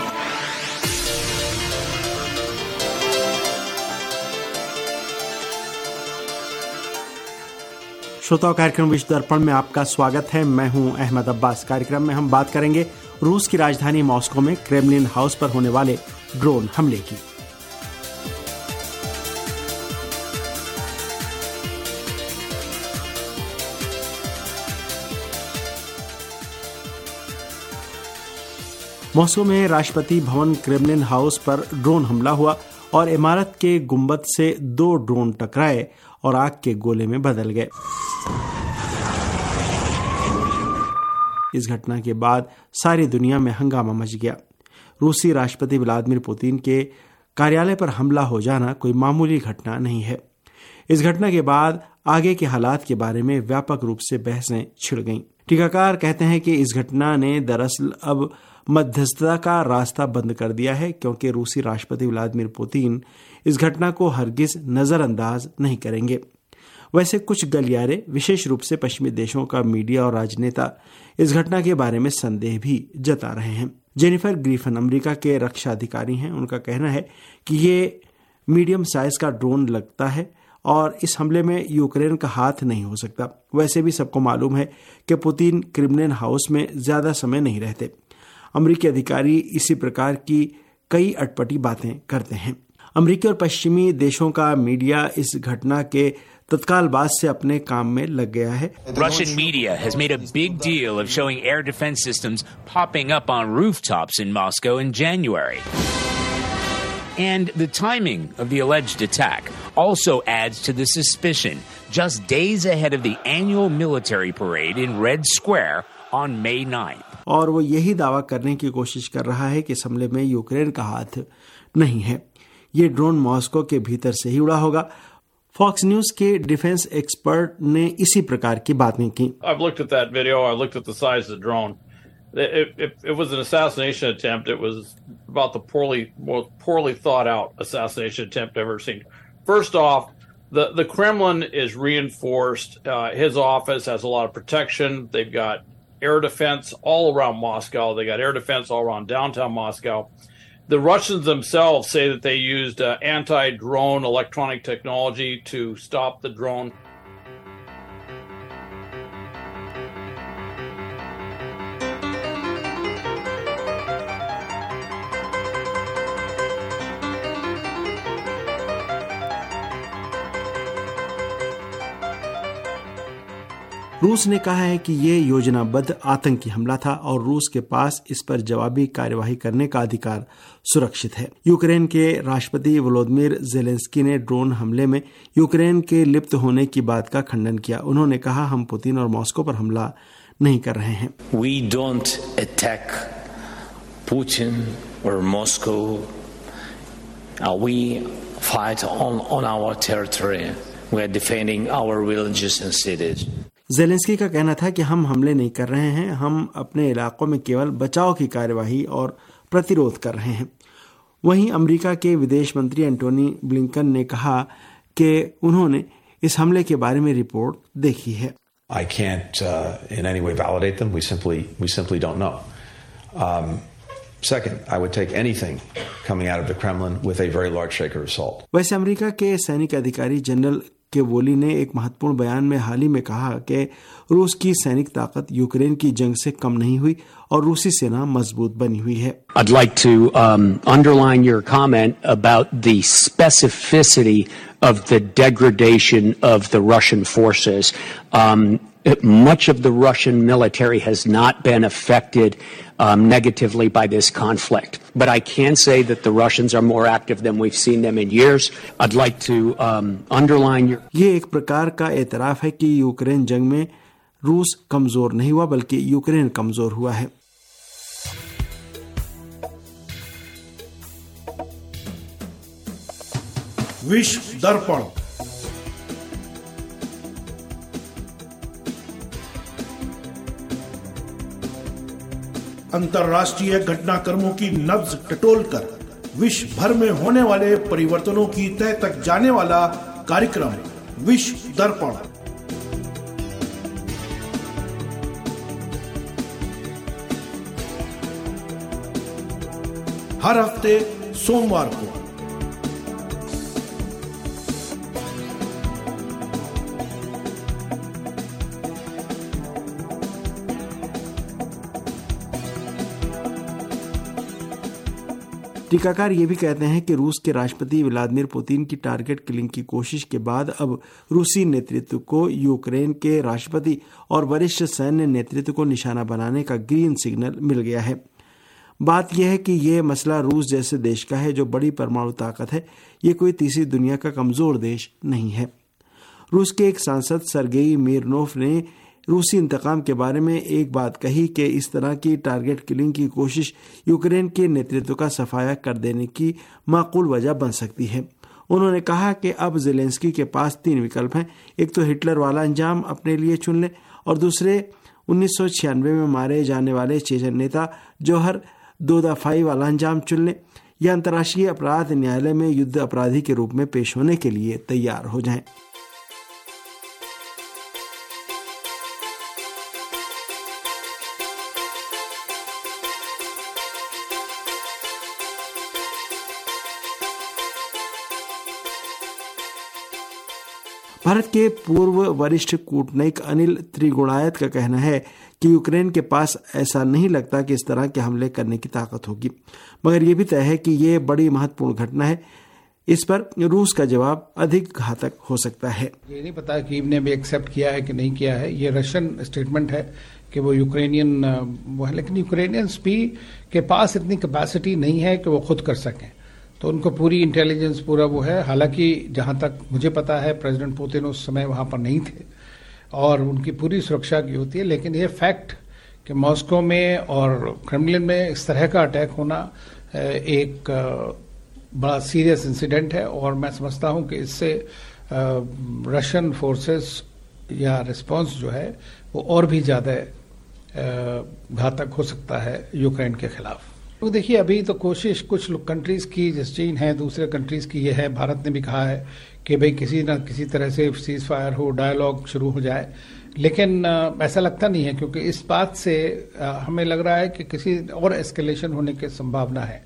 श्रोताओं, कार्यक्रम विश्व दर्पण में आपका स्वागत है। मैं हूं अहमद अब्बास। कार्यक्रम में हम बात करेंगे रूस की राजधानी मॉस्को में क्रेमलिन हाउस पर होने वाले ड्रोन हमले की। मॉस्को में राष्ट्रपति भवन क्रेमलिन हाउस पर ड्रोन हमला हुआ और इमारत के गुंबद से दो ड्रोन टकराए और आग के गोले में बदल गए। इस घटना के बाद सारी दुनिया में हंगामा मच गया। रूसी राष्ट्रपति व्लादिमीर पुतिन के कार्यालय पर हमला हो जाना कोई मामूली घटना नहीं है। इस घटना के बाद आगे के हालात के बारे में व्यापक रूप से बहसें छिड़ गईं। टीकाकार कहते हैं कि इस घटना ने दरअसल अब मध्यस्थता का रास्ता बंद कर दिया है, क्योंकि रूसी राष्ट्रपति व्लादिमीर पुतिन इस घटना को हरगिज नजरअंदाज नहीं करेंगे। वैसे कुछ गलियारे, विशेष रूप से पश्चिमी देशों का मीडिया और राजनेता इस घटना के बारे में संदेह भी जता रहे हैं। जेनिफर ग्रीफन अमेरिका के रक्षा अधिकारी हैं। उनका कहना है कि ये मीडियम साइज का ड्रोन लगता है और इस हमले में यूक्रेन का हाथ नहीं हो सकता। वैसे भी सबको मालूम है कि पुतिन क्रेमलिन हाउस में ज्यादा समय नहीं रहते। अमेरिकी अधिकारी इसी प्रकार की कई अटपटी बातें करते हैं। अमेरिकी और पश्चिमी देशों का मीडिया इस घटना के तत्काल बाद से अपने काम में लग गया है। Russian media has made a big deal of showing air defense systems popping up on rooftops in Moscow in January. And the timing of the alleged attack also adds to the suspicion, just days ahead of the annual military parade in Red Square on May ninth. और वो यही दावा करने की कोशिश कर रहा है कि इस हमले में यूक्रेन का हाथ नहीं है। ये ड्रोन मॉस्को के भीतर से ही उड़ा होगा। फॉक्स न्यूज के डिफेंस एक्सपर्ट ने इसी प्रकार की बातें की। I've looked at that video. I looked at the size of the drone. It, it, it was an assassination attempt. It was about the poorly, most poorly thought out assassination attempt I've ever seen. First off, the, the Kremlin is reinforced. Uh, his office has a lot of protection. They've got air defense all around Moscow. They got air defense all around downtown Moscow. The Russians themselves say that they used uh, anti-drone electronic technology to stop the drone. रूस ने कहा है कि ये योजनाबद्ध आतंकी हमला था और रूस के पास इस पर जवाबी कार्यवाही करने का अधिकार सुरक्षित है। यूक्रेन के राष्ट्रपति वोलोदिमीर ज़ेलेंस्की ने ड्रोन हमले में यूक्रेन के लिप्त होने की बात का खंडन किया। उन्होंने कहा, हम पुतिन और मॉस्को पर हमला नहीं कर रहे हैं। We don't attack Putin or Moscow. Uh, we fight on on our territory. We are defending our villages and cities. Zelensky का कहना था कि हम हमले नहीं कर रहे हैं, हम अपने इलाकों में केवल बचाव की कार्यवाही और प्रतिरोध कर रहे हैं। वहीं अमेरिका के विदेश मंत्री एंटोनी ब्लिंकन ने कहा कि उन्होंने इस हमले के बारे में रिपोर्ट देखी है। I can't uh, in any way validate them. We simply we simply don't know. Um, second, I would take anything coming out of the Kremlin with a very large shaker of salt. वैसे America के सैनिक अधिकारी general केवोली ने एक महत्वपूर्ण बयान में हाल ही में कहा कि रूस की सैनिक ताकत यूक्रेन की जंग से कम नहीं हुई और रूसी सेना मजबूत बनी हुई है। I'd like to um, underline your comment about the specificity of the degradation of the Russian forces. Um, much of the Russian military has not been affected um, negatively by this conflict. But I can say that the Russians are more active than we've seen them in years. I'd like to um, underline your... ये एक प्रकार का एतराफ है कि Ukraine जंग में रूस कमजोर नहीं हुआ बल्कि यूक्रेन कमजोर हुआ है। विश्व दर्पण। अंतर्राष्ट्रीय घटनाक्रमों की नब्ज टटोलकर विश्व भर में होने वाले परिवर्तनों की तह तक जाने वाला कार्यक्रम विश्व दर्पण। हर हफ्ते सोमवार को। टीकाकार ये भी कहते हैं कि रूस के राष्ट्रपति व्लादिमीर पुतिन की टारगेट किलिंग की कोशिश के बाद अब रूसी नेतृत्व को यूक्रेन के राष्ट्रपति और वरिष्ठ सैन्य नेतृत्व को निशाना बनाने का ग्रीन सिग्नल मिल गया है। बात यह है कि यह मसला रूस जैसे देश का है जो बड़ी परमाणु ताकत है। ये कोई तीसरी दुनिया का कमजोर देश नहीं है। रूस के एक सांसद सरगेई मिरनोफ ने रूसी इंतकाम के बारे में एक बात कही कि इस तरह की टारगेट किलिंग की कोशिश यूक्रेन के नेतृत्व का सफाया कर देने की माकूल वजह बन सकती है। उन्होंने कहा कि अब ज़ेलेंस्की के पास तीन विकल्प हैं। एक तो हिटलर वाला अंजाम अपने लिए चुन ले और दूसरे उन्नीस सौ छियानवे में मारे जाने वाले चेचन नेता जोहर दो दफाई वाला अंजाम चुन ले या अंतर्राष्ट्रीय अपराध न्यायालय में युद्ध अपराधी के रूप में पेश होने के लिए तैयार हो जाएं। भारत के पूर्व वरिष्ठ कूटनीतिक अनिल त्रिगुणायत का कहना है कि यूक्रेन के पास ऐसा नहीं लगता कि इस तरह के हमले करने की ताकत होगी, मगर यह भी तय है कि यह बड़ी महत्वपूर्ण घटना है। इस पर रूस का जवाब अधिक घातक हो सकता है। ये नहीं पता कीव ने भी एक्सेप्ट किया है कि नहीं किया है। ये रशियन स्टेटमेंट है कि वो यूक्रेनियन वो है, लेकिन यूक्रेनियंस भी के पास इतनी कैपेसिटी नहीं है कि वो खुद कर सकें, तो उनको पूरी इंटेलिजेंस पूरा वो है। हालांकि जहां तक मुझे पता है प्रेसिडेंट पुतिन उस समय वहां पर नहीं थे और उनकी पूरी सुरक्षा की होती है, लेकिन ये फैक्ट कि मॉस्को में और क्रेमलिन में इस तरह का अटैक होना एक बड़ा सीरियस इंसिडेंट है और मैं समझता हूं कि इससे रशियन फोर्सेस या रिस्पांस जो है वो और भी ज्यादा घातक हो सकता है यूक्रेन के खिलाफ। तो देखिए अभी तो कोशिश कुछ कंट्रीज की, जैसे चीन है, दूसरे कंट्रीज की ये है। भारत ने भी कहा है कि भाई किसी न किसी तरह से सीज फायर हो, डायलॉग शुरू हो जाए, लेकिन आ, ऐसा लगता नहीं है क्योंकि इस बात से आ, हमें लग रहा है कि किसी और एस्केलेशन होने की संभावना है।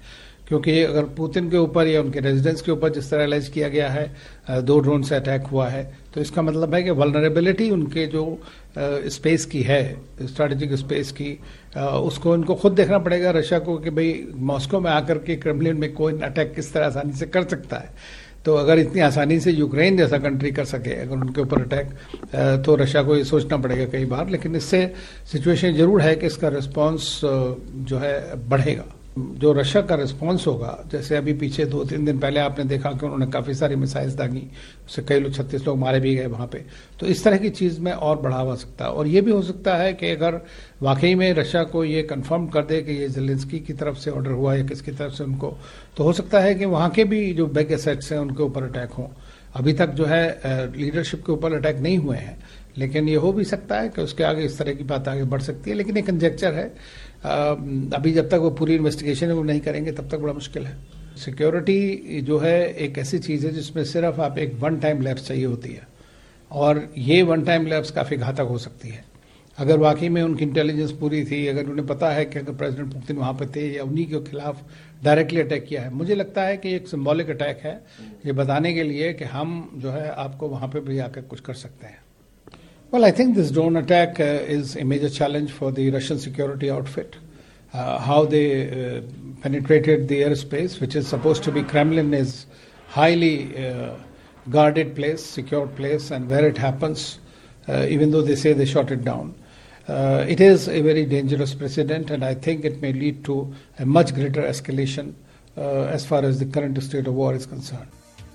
क्योंकि अगर पुतिन के ऊपर या उनके रेजिडेंस के ऊपर जिस तरह एलाइज किया गया है दो ड्रोन से अटैक हुआ है, तो इसका मतलब है कि वल्नरेबिलिटी उनके जो स्पेस की है, स्ट्रैटेजिक स्पेस की, उसको इनको खुद देखना पड़ेगा रशिया को कि भाई मॉस्को में आकर के क्रेमलिन में कोई अटैक किस तरह आसानी से कर सकता है। तो अगर इतनी आसानी से यूक्रेन जैसा कंट्री कर सके अगर उनके ऊपर अटैक, तो रशिया को ये सोचना पड़ेगा कई बार। लेकिन इससे सिचुएशन जरूर है कि इसका रिस्पांस जो है बढ़ेगा। जो रशिया का रिस्पांस होगा, जैसे अभी पीछे दो तीन दिन पहले आपने देखा कि उन्होंने काफ़ी सारी मिसाइल्स दागी, उससे कई लोग छत्तीस लोग मारे भी गए वहाँ पे। तो इस तरह की चीज़ में और बढ़ावा सकता है। और ये भी हो सकता है कि अगर वाकई में रशिया को ये कंफर्म कर दे कि ये ज़ेलेंस्की की तरफ से ऑर्डर हुआ या किसकी तरफ से उनको, तो हो सकता है कि वहाँ के भी जो बिग एसेट्स हैं उनके ऊपर अटैक हों। अभी तक जो है लीडरशिप के ऊपर अटैक नहीं हुए हैं, लेकिन ये हो भी सकता है कि उसके आगे इस तरह की बात आगे बढ़ सकती है। लेकिन एक कंजेक्चर है, अभी जब तक वो पूरी इन्वेस्टिगेशन वो नहीं करेंगे तब तक बड़ा मुश्किल है। सिक्योरिटी जो है एक ऐसी चीज़ है जिसमें सिर्फ आप एक वन टाइम लैप्स चाहिए होती है, और ये वन टाइम लैप्स काफ़ी घातक हो सकती है। अगर वाकई में उनकी इंटेलिजेंस पूरी थी, अगर उन्हें पता है कि अगर प्रेसिडेंट पुतिन वहाँ पे थे या उन्हीं के खिलाफ डायरेक्टली अटैक किया है, मुझे लगता है कि एक सिंबॉलिक अटैक है ये बताने के लिए कि हम जो है आपको वहाँ पे भी आकर कुछ कर सकते हैं। Well, I think this drone attack uh, is a major challenge for the Russian security outfit. Uh, how they uh, penetrated the airspace, which is supposed to be Kremlin, is highly uh, guarded place, secure place, and where it happens, uh, even though they say they shot it down. Uh, it is a very dangerous precedent, and I think it may lead to a much greater escalation uh, as far as the current state of war is concerned.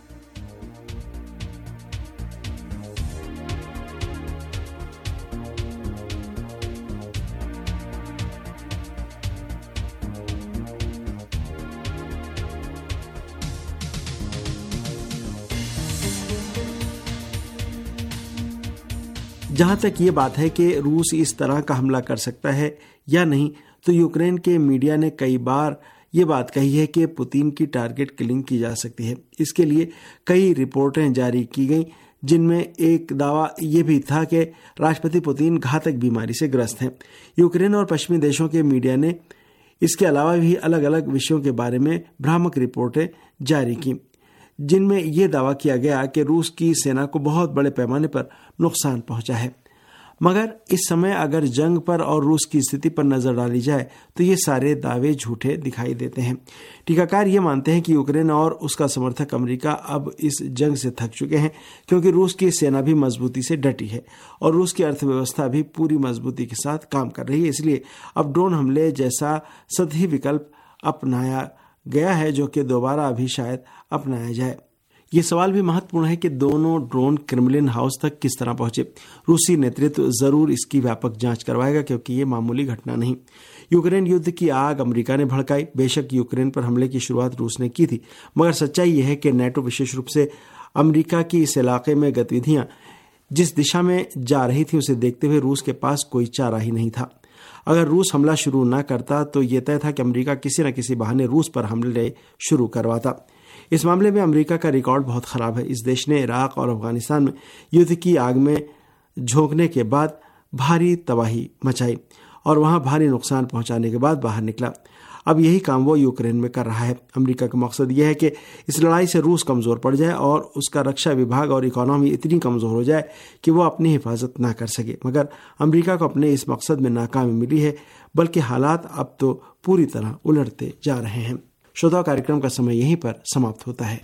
जहां तक ये बात है कि रूस इस तरह का हमला कर सकता है या नहीं, तो यूक्रेन के मीडिया ने कई बार ये बात कही है कि पुतिन की टारगेट किलिंग की जा सकती है। इसके लिए कई रिपोर्टें जारी की गईं, जिनमें एक दावा ये भी था कि राष्ट्रपति पुतिन घातक बीमारी से ग्रस्त हैं। यूक्रेन और पश्चिमी देशों के मीडिया ने इसके अलावा भी अलग अलग विषयों के बारे में भ्रामक रिपोर्टें जारी की, जिनमें यह दावा किया गया कि रूस की सेना को बहुत बड़े पैमाने पर नुकसान पहुंचा है। मगर इस समय अगर जंग पर और रूस की स्थिति पर नजर डाली जाए तो ये सारे दावे झूठे दिखाई देते हैं। टीकाकार ये मानते हैं कि यूक्रेन और उसका समर्थक अमेरिका अब इस जंग से थक चुके हैं, क्योंकि रूस की सेना भी मजबूती से डटी है और रूस की अर्थव्यवस्था भी पूरी मजबूती के साथ काम कर रही है। इसलिए अब ड्रोन हमले जैसा सतही विकल्प अपनाया गया है, जो कि दोबारा अभी शायद अपनाया जाए। ये सवाल भी महत्वपूर्ण है कि दोनों ड्रोन क्रेमलिन हाउस तक किस तरह पहुंचे। रूसी नेतृत्व जरूर इसकी व्यापक जांच करवाएगा, क्योंकि ये मामूली घटना नहीं। यूक्रेन युद्ध की आग अमेरिका ने भड़काई। बेशक यूक्रेन पर हमले की शुरुआत रूस ने की थी, मगर सच्चाई यह है कि नेटो, विशेष रूप से अमेरिका की इस इलाके में गतिविधियां जिस दिशा में जा रही थी उसे देखते हुए रूस के पास कोई चारा ही नहीं था। अगर रूस हमला शुरू न करता तो यह तय था कि अमेरिका किसी न किसी बहाने रूस पर हमले शुरू करवाता। इस मामले में अमेरिका का रिकॉर्ड बहुत खराब है। इस देश ने इराक और अफगानिस्तान में युद्ध की आग में झोंकने के बाद भारी तबाही मचाई और वहां भारी नुकसान पहुंचाने के बाद बाहर निकला। अब यही काम वो यूक्रेन में कर रहा है। अमेरिका का मकसद यह है कि इस लड़ाई से रूस कमजोर पड़ जाए और उसका रक्षा विभाग और इकोनॉमी इतनी कमजोर हो जाए कि वो अपनी हिफाजत ना कर सके। मगर अमेरिका को अपने इस मकसद में नाकामी मिली है, बल्कि हालात अब तो पूरी तरह उलटते जा रहे हैं। श्रोताओं, कार्यक्रम का समय यहीं पर समाप्त होता है।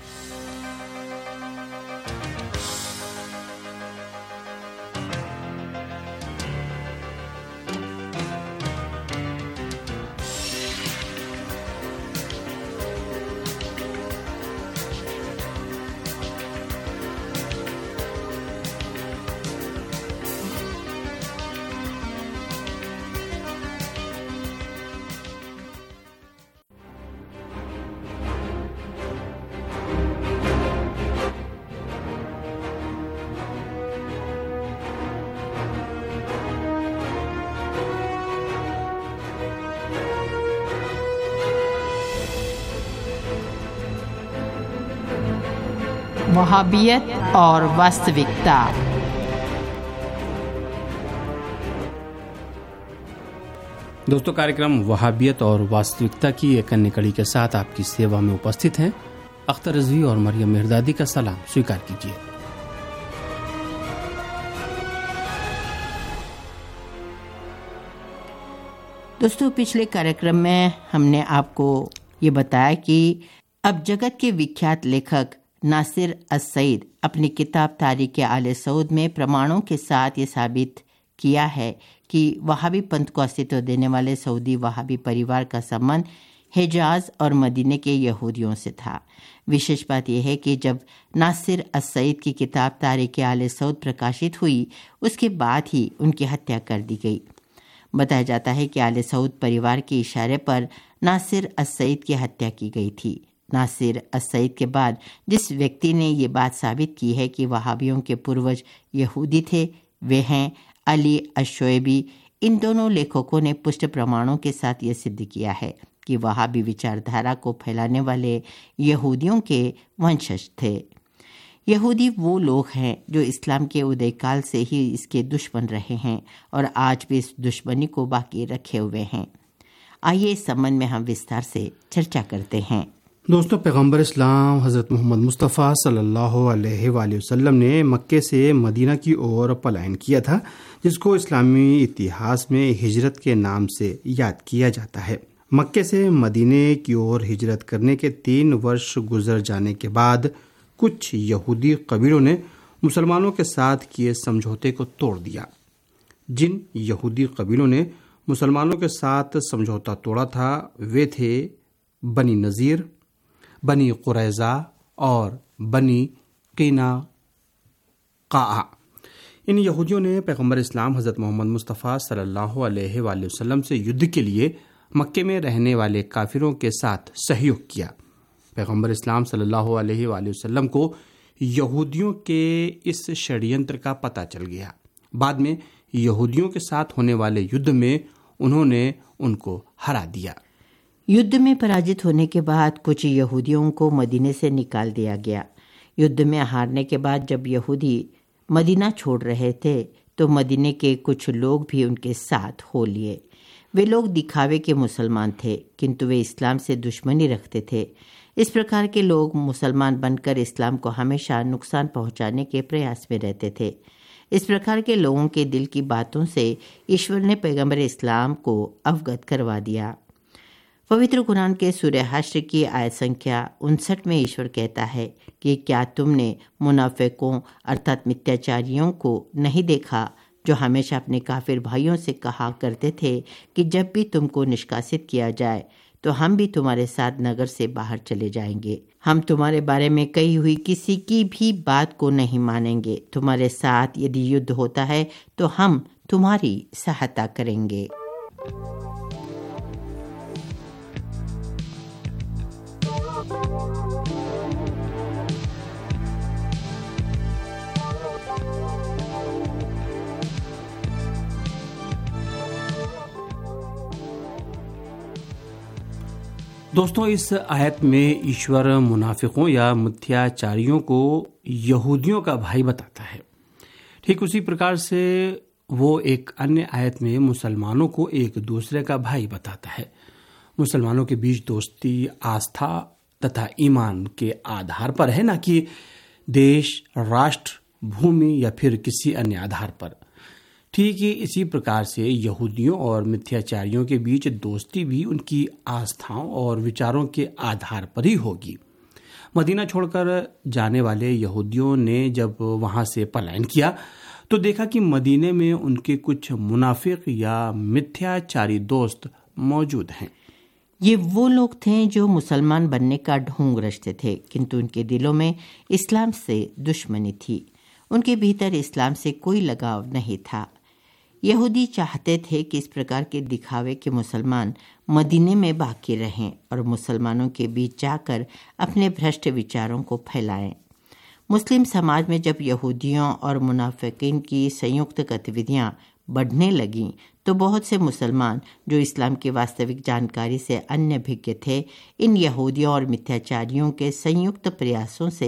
वहाबियत और वास्तविकता। दोस्तों, कार्यक्रम वहाबियत और वास्तविकता की एक अन्य कड़ी के साथ आपकी सेवा में उपस्थित हैं अख्तर रिजवी और मरियम मिर्दादी का सलाम स्वीकार कीजिए। दोस्तों, पिछले कार्यक्रम में हमने आपको ये बताया कि अब जगत के विख्यात लेखक नासिर अस-सईद अपनी किताब तारीख आले सऊद में प्रमाणों के साथ ये साबित किया है कि वहाबी पंथ को अस्तित्व देने वाले सऊदी वहाबी परिवार का संबंध हिजाज और मदीने के यहूदियों से था। विशेष बात यह है कि जब नासिर अस-सईद की किताब तारीख आले सऊद प्रकाशित हुई, उसके बाद ही उनकी हत्या कर दी गई। बताया जाता है कि आले सऊद परिवार के इशारे पर नासिर अस-सईद की हत्या की गई थी। नासिर अस-सईद के बाद जिस व्यक्ति ने ये बात साबित की है कि वहाबियों के पूर्वज यहूदी थे, वे हैं अली अश-शोएबी। इन दोनों लेखकों ने पुष्ट प्रमाणों के साथ ये सिद्ध किया है कि वहाबी विचारधारा को फैलाने वाले यहूदियों के वंशज थे। यहूदी वो लोग हैं जो इस्लाम के उदय काल से ही इसके दुश्मन रहे हैं और आज भी इस दुश्मनी को बाकी रखे हुए हैं। आइए इस संबंध में हम विस्तार से चर्चा करते हैं। दोस्तों, पैगंबर इस्लाम हज़रत मोहम्मद मुस्तफ़ा सल्लल्लाहु अलैहि वसल्लम ने मक्के से मदीना की ओर पलायन किया था, जिसको इस्लामी इतिहास में हिजरत के नाम से याद किया जाता है। मक्के से मदीने की ओर हिजरत करने के तीन वर्ष गुजर जाने के बाद कुछ यहूदी कबीलों ने मुसलमानों के साथ किए समझौते को तोड़ दिया। जिन यहूदी कबीलों ने मुसलमानों के साथ समझौता तोड़ा था वे थे बनी नज़ीर, बनी कुरैज़ा और बनी क़ीनुक़ा। इन यहूदियों ने पैगंबर इस्लाम हज़रत मोहम्मद मुस्तफ़ा सल्लल्लाहु अलैहि वसल्लम से युद्ध के लिए मक्के में रहने वाले काफिरों के साथ सहयोग किया। पैगंबर इस्लाम सल्लल्लाहु अलैहि वसल्लम को यहूदियों के इस षड्यंत्र का पता चल गया। बाद में यहूदियों के साथ होने वाले युद्ध में उन्होंने उनको हरा दिया। युद्ध में पराजित होने के बाद कुछ यहूदियों को मदीने से निकाल दिया गया। युद्ध में हारने के बाद जब यहूदी मदीना छोड़ रहे थे तो मदीने के कुछ लोग भी उनके साथ हो लिए। वे लोग दिखावे के मुसलमान थे, किंतु वे इस्लाम से दुश्मनी रखते थे। इस प्रकार के लोग मुसलमान बनकर इस्लाम को हमेशा नुकसान पहुंचाने के प्रयास में रहते थे। इस प्रकार के लोगों के दिल की बातों से ईश्वर ने पैगंबर इस्लाम को अवगत करवा दिया। पवित्र कुरान के सूरह हश्र की आयत संख्या उनसठ में ईश्वर कहता है कि क्या तुमने मुनाफिकों अर्थात मिथ्याचारियों को नहीं देखा, जो हमेशा अपने काफिर भाइयों से कहा करते थे कि जब भी तुमको निष्कासित किया जाए तो हम भी तुम्हारे साथ नगर से बाहर चले जाएंगे। हम तुम्हारे बारे में कही हुई किसी की भी बात को नहीं मानेंगे। तुम्हारे साथ यदि युद्ध होता है तो हम तुम्हारी सहायता करेंगे। दोस्तों, इस आयत में ईश्वर मुनाफिकों या मिथ्याचारियों को यहूदियों का भाई बताता है। ठीक उसी प्रकार से वो एक अन्य आयत में मुसलमानों को एक दूसरे का भाई बताता है। मुसलमानों के बीच दोस्ती आस्था तथा ईमान के आधार पर है, ना कि देश, राष्ट्र, भूमि या फिर किसी अन्य आधार पर। ठीक ही इसी प्रकार से यहूदियों और मिथ्याचारियों के बीच दोस्ती भी उनकी आस्थाओं और विचारों के आधार पर ही होगी। मदीना छोड़कर जाने वाले यहूदियों ने जब वहां से पलायन किया तो देखा कि मदीने में उनके कुछ मुनाफिक या मिथ्याचारी दोस्त मौजूद हैं। ये वो लोग थे जो मुसलमान बनने का ढोंग रचते थे, किंतु उनके दिलों में इस्लाम से दुश्मनी थी। उनके भीतर इस्लाम से कोई लगाव नहीं था। यहूदी चाहते थे कि इस प्रकार के दिखावे के मुसलमान मदीने में बाकी रहें और मुसलमानों के बीच जाकर अपने भ्रष्ट विचारों को फैलाएं। मुस्लिम समाज में जब यहूदियों और मुनाफिकीन की संयुक्त गतिविधियां बढ़ने लगीं तो बहुत से मुसलमान जो इस्लाम की वास्तविक जानकारी से अन्य भिज्ञ थे, इन यहूदियों और मिथ्याचारियों के संयुक्त प्रयासों से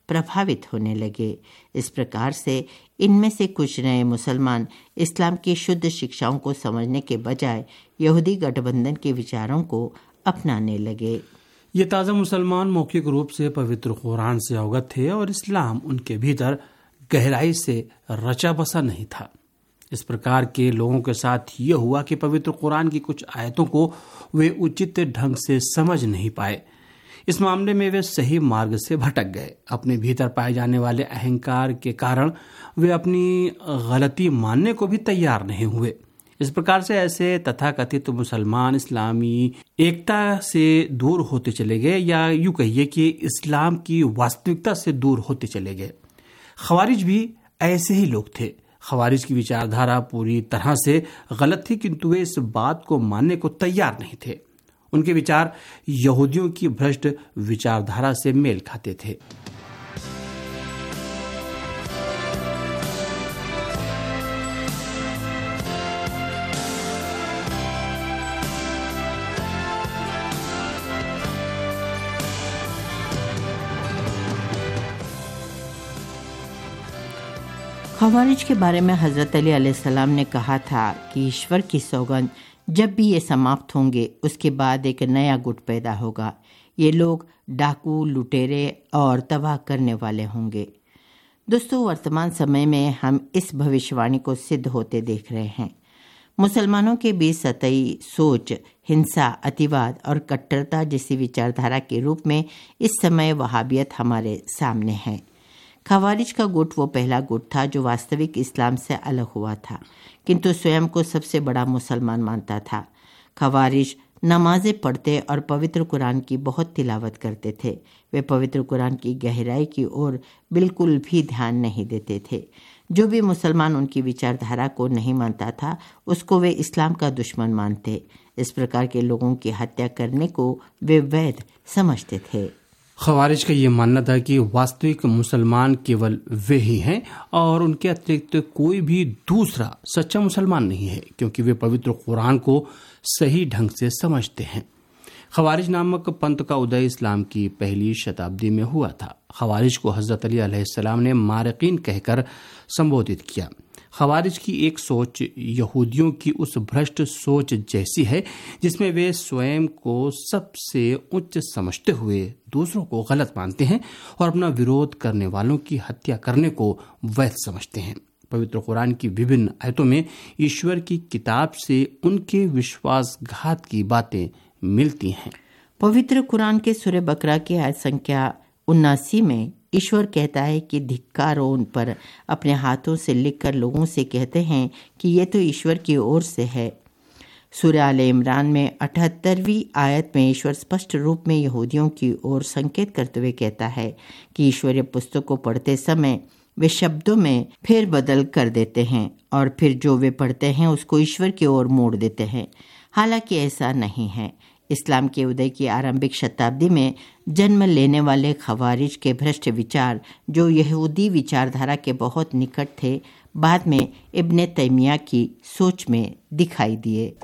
प्रभावित होने लगे। इस प्रकार से इनमें से कुछ नए मुसलमान इस्लाम की शुद्ध शिक्षाओं को समझने के बजाय यहूदी गठबंधन के विचारों को अपनाने लगे। ये ताज़ा मुसलमान मौखिक रूप से पवित्र कुरान से अवगत थे और इस्लाम उनके भीतर गहराई से रचा बसा नहीं था। इस प्रकार के लोगों के साथ ये हुआ कि पवित्र कुरान की कुछ आयतों को वे उचित ढंग से समझ नहीं पाए। इस मामले में वे सही मार्ग से भटक गए। अपने भीतर पाए जाने वाले अहंकार के कारण वे अपनी गलती मानने को भी तैयार नहीं हुए। इस प्रकार से ऐसे तथाकथित तो मुसलमान इस्लामी एकता से दूर होते चले गए, या यूं कहिए कि इस्लाम की वास्तविकता से दूर होते चले गए। खवारिज भी ऐसे ही लोग थे। खवारिज की विचारधारा पूरी तरह से गलत थी, किंतु वे इस बात को मानने को तैयार नहीं थे। उनके विचार यहूदियों की भ्रष्ट विचारधारा से मेल खाते थे। खवारिज के बारे में हजरत अली अलैहिस्सलाम ने कहा था कि ईश्वर की सौगंध, जब भी ये समाप्त होंगे उसके बाद एक नया गुट पैदा होगा। ये लोग डाकू, लुटेरे और तबाह करने वाले होंगे। दोस्तों, वर्तमान समय में हम इस भविष्यवाणी को सिद्ध होते देख रहे हैं। मुसलमानों के बीच सतही सोच, हिंसा, अतिवाद और कट्टरता जैसी विचारधारा के रूप में इस समय वहाबियत हमारे सामने है। खवारिज का गुट वो पहला गुट था जो वास्तविक इस्लाम से अलग हुआ था, किंतु स्वयं को सबसे बड़ा मुसलमान मानता था। खवारिज नमाजें पढ़ते और पवित्र कुरान की बहुत तिलावत करते थे। वे पवित्र कुरान की गहराई की ओर बिल्कुल भी ध्यान नहीं देते थे। जो भी मुसलमान उनकी विचारधारा को नहीं मानता था, उसको वे इस्लाम का दुश्मन मानते। इस प्रकार के लोगों की हत्या करने को वे वैध समझते थे। खवारिज का ये मानना था कि वास्तविक मुसलमान केवल वे ही हैं और उनके अतिरिक्त कोई भी दूसरा सच्चा मुसलमान नहीं है, क्योंकि वे पवित्र कुरान को सही ढंग से समझते हैं। खवारिज नामक पंथ का उदय इस्लाम की पहली शताब्दी में हुआ था। खवारिज को हजरत अली अलैहिस्सलाम ने मारिकीन कहकर संबोधित किया। खवारिज की एक सोच यहूदियों की उस भ्रष्ट सोच जैसी है जिसमें वे स्वयं को सबसे उच्च समझते हुए दूसरों को गलत मानते हैं और अपना विरोध करने वालों की हत्या करने को वैध समझते हैं। पवित्र कुरान की विभिन्न आयतों में ईश्वर की किताब से उनके विश्वासघात की बातें मिलती हैं। पवित्र कुरान के सूरह बकरा की आयत संख्या उन्नासी में ईश्वर कहता है कि धिक्कारो उन पर अपने हाथों से लिखकर लोगों से कहते हैं कि ये तो ईश्वर की ओर से है। सूरह आले इमरान में अठहत्तरवीं आयत में ईश्वर स्पष्ट रूप में यहूदियों की ओर संकेत करते हुए कहता है कि ईश्वरीय पुस्तक को पढ़ते समय वे शब्दों में फेर बदल कर देते हैं और फिर जो वे पढ़ते हैं उसको ईश्वर की ओर मोड़ देते हैं। हालांकि ऐसा नहीं है। इस्लाम के उदय की आरंभिक शताब्दी में जन्म लेने वाले खवारिज के भ्रष्ट विचार, जो यहूदी विचारधारा के बहुत निकट थे, बाद में इब्ने तैमिया की सोच में दिखाई दिए।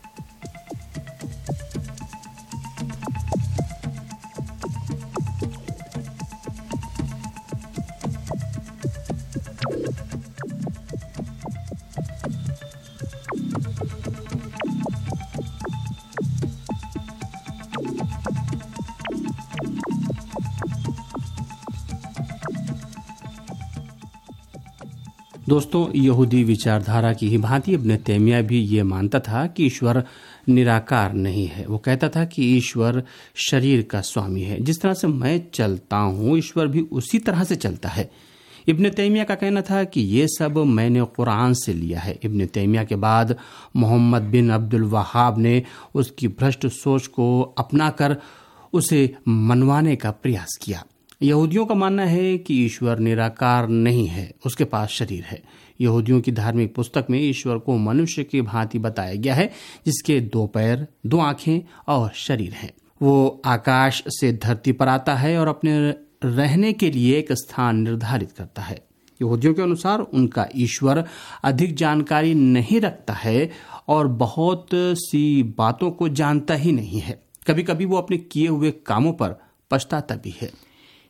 दोस्तों, यहूदी विचारधारा की ही भांति इब्ने तैमिया भी ये मानता था कि ईश्वर निराकार नहीं है। वो कहता था कि ईश्वर शरीर का स्वामी है। जिस तरह से मैं चलता हूँ, ईश्वर भी उसी तरह से चलता है। इब्ने तैमिया का कहना था कि ये सब मैंने कुरान से लिया है। इब्ने तैमिया के बाद मोहम्मद बिन अब्दुल वहाब ने उसकी भ्रष्ट सोच को अपनाकर उसे मनवाने का प्रयास किया। यहूदियों का मानना है कि ईश्वर निराकार नहीं है, उसके पास शरीर है। यहूदियों की धार्मिक पुस्तक में ईश्वर को मनुष्य की भांति बताया गया है, जिसके दो पैर, दो आंखें और शरीर हैं। वो आकाश से धरती पर आता है और अपने रहने के लिए एक स्थान निर्धारित करता है। यहूदियों के अनुसार उनका ईश्वर अधिक जानकारी नहीं रखता है और बहुत सी बातों को जानता ही नहीं है। कभी कभी वो अपने किए हुए कामों पर पछताता भी है।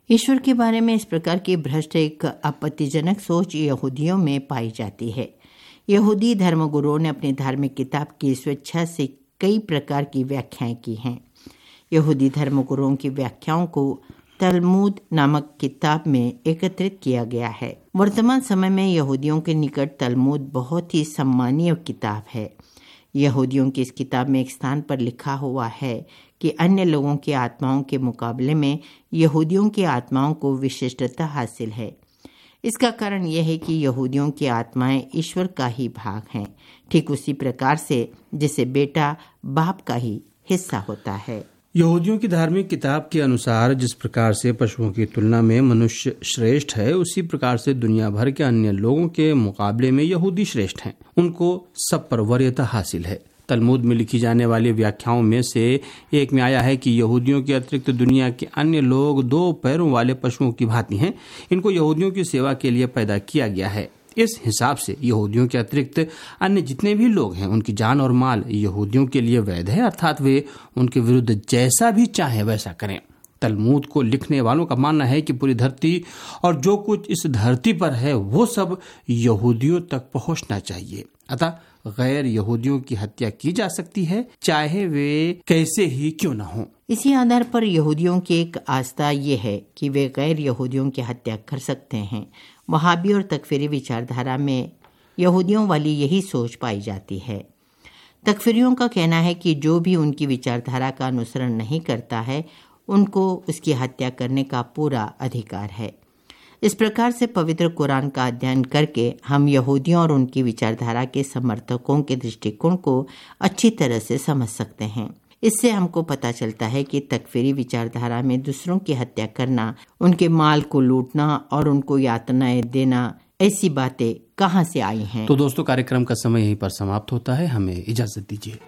ईश्वर के बारे में इस प्रकार की भ्रष्ट एक आपत्तिजनक सोच यहूदियों में पाई जाती है। यहूदी धर्मगुरुओं ने अपनी धार्मिक किताब की स्वेच्छा से कई प्रकार की व्याख्याएं की हैं। यहूदी धर्मगुरुओं की व्याख्याओं को तलमूद नामक किताब में एकत्रित किया गया है। वर्तमान समय में यहूदियों के निकट तलमूद बहुत ही सम्मानीय किताब है। यहूदियों की इस किताब में एक स्थान पर लिखा हुआ है कि अन्य लोगों की आत्माओं के मुकाबले में यहूदियों की आत्माओं को विशिष्टता हासिल है। इसका कारण यह है कि यहूदियों की आत्माएं ईश्वर का ही भाग हैं, ठीक उसी प्रकार से जिसे बेटा बाप का ही हिस्सा होता है। यहूदियों की धार्मिक किताब के अनुसार जिस प्रकार से पशुओं की तुलना में मनुष्य श्रेष्ठ है, उसी प्रकार से दुनिया भर के अन्य लोगों के मुकाबले में यहूदी श्रेष्ठ हैं। उनको सब पर वरीयता हासिल है। तलमूद में लिखी जाने वाली व्याख्याओं में से एक में आया है कि यहूदियों के अतिरिक्त दुनिया के अन्य लोग दो पैरों वाले पशुओं की भांति हैं। इनको यहूदियों की सेवा के लिए पैदा किया गया है। इस हिसाब से यहूदियों के अतिरिक्त अन्य जितने भी लोग हैं, उनकी जान और माल यहूदियों के लिए वैध है, अर्थात वे उनके विरुद्ध जैसा भी चाहे वैसा करें। तलमूद को लिखने वालों का मानना है कि पूरी धरती और जो कुछ इस धरती पर है वो सब यहूदियों तक पहुंचना चाहिए। अतः गैर यहूदियों की हत्या की जा सकती है, चाहे वे कैसे ही क्यों न हो। इसी आधार पर यहूदियों की एक आस्था ये है कि वे गैर यहूदियों की हत्या कर सकते हैं। वहाबी और तकफीरी विचारधारा में यहूदियों वाली यही सोच पाई जाती है। तकफीरियों का कहना है कि जो भी उनकी विचारधारा का अनुसरण नहीं करता है, उनको उसकी हत्या करने का पूरा अधिकार है। इस प्रकार से पवित्र कुरान का अध्ययन करके हम यहूदियों और उनकी विचारधारा के समर्थकों के दृष्टिकोण को अच्छी तरह से समझ सकते हैं। इससे हमको पता चलता है कि तकफीरी विचारधारा में दूसरों की हत्या करना, उनके माल को लूटना और उनको यातनाएं देना, ऐसी बातें कहां से आई हैं। तो दोस्तों, कार्यक्रम का समय यहीं पर समाप्त होता है। हमें इजाजत दीजिए।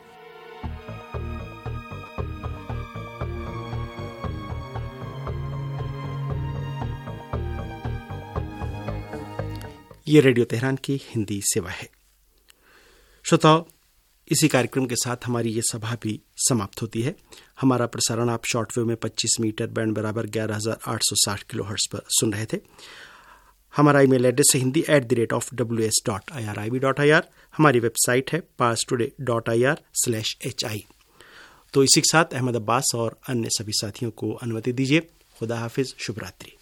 ये रेडियो तेहरान की हिंदी सेवा है। श्रोताओ, इसी कार्यक्रम के साथ हमारी ये सभा भी समाप्त होती है। हमारा प्रसारण आप शॉर्टवेव में पच्चीस मीटर बैंड बराबर ग्यारह हजार आठ सौ साठ किलो हर्ट्ज पर सुन रहे थे। हमारा ईमेल एड्रेस है Hindi at the rate of W S dot I R I B dot I R. हमारी वेबसाइट है Pars today dot I R slash H I. तो इसी के साथ अहमद अब्बास और अन्य सभी साथियों को अनुमति दीजिए। खुदा हाफिज, शुभ रात्रि।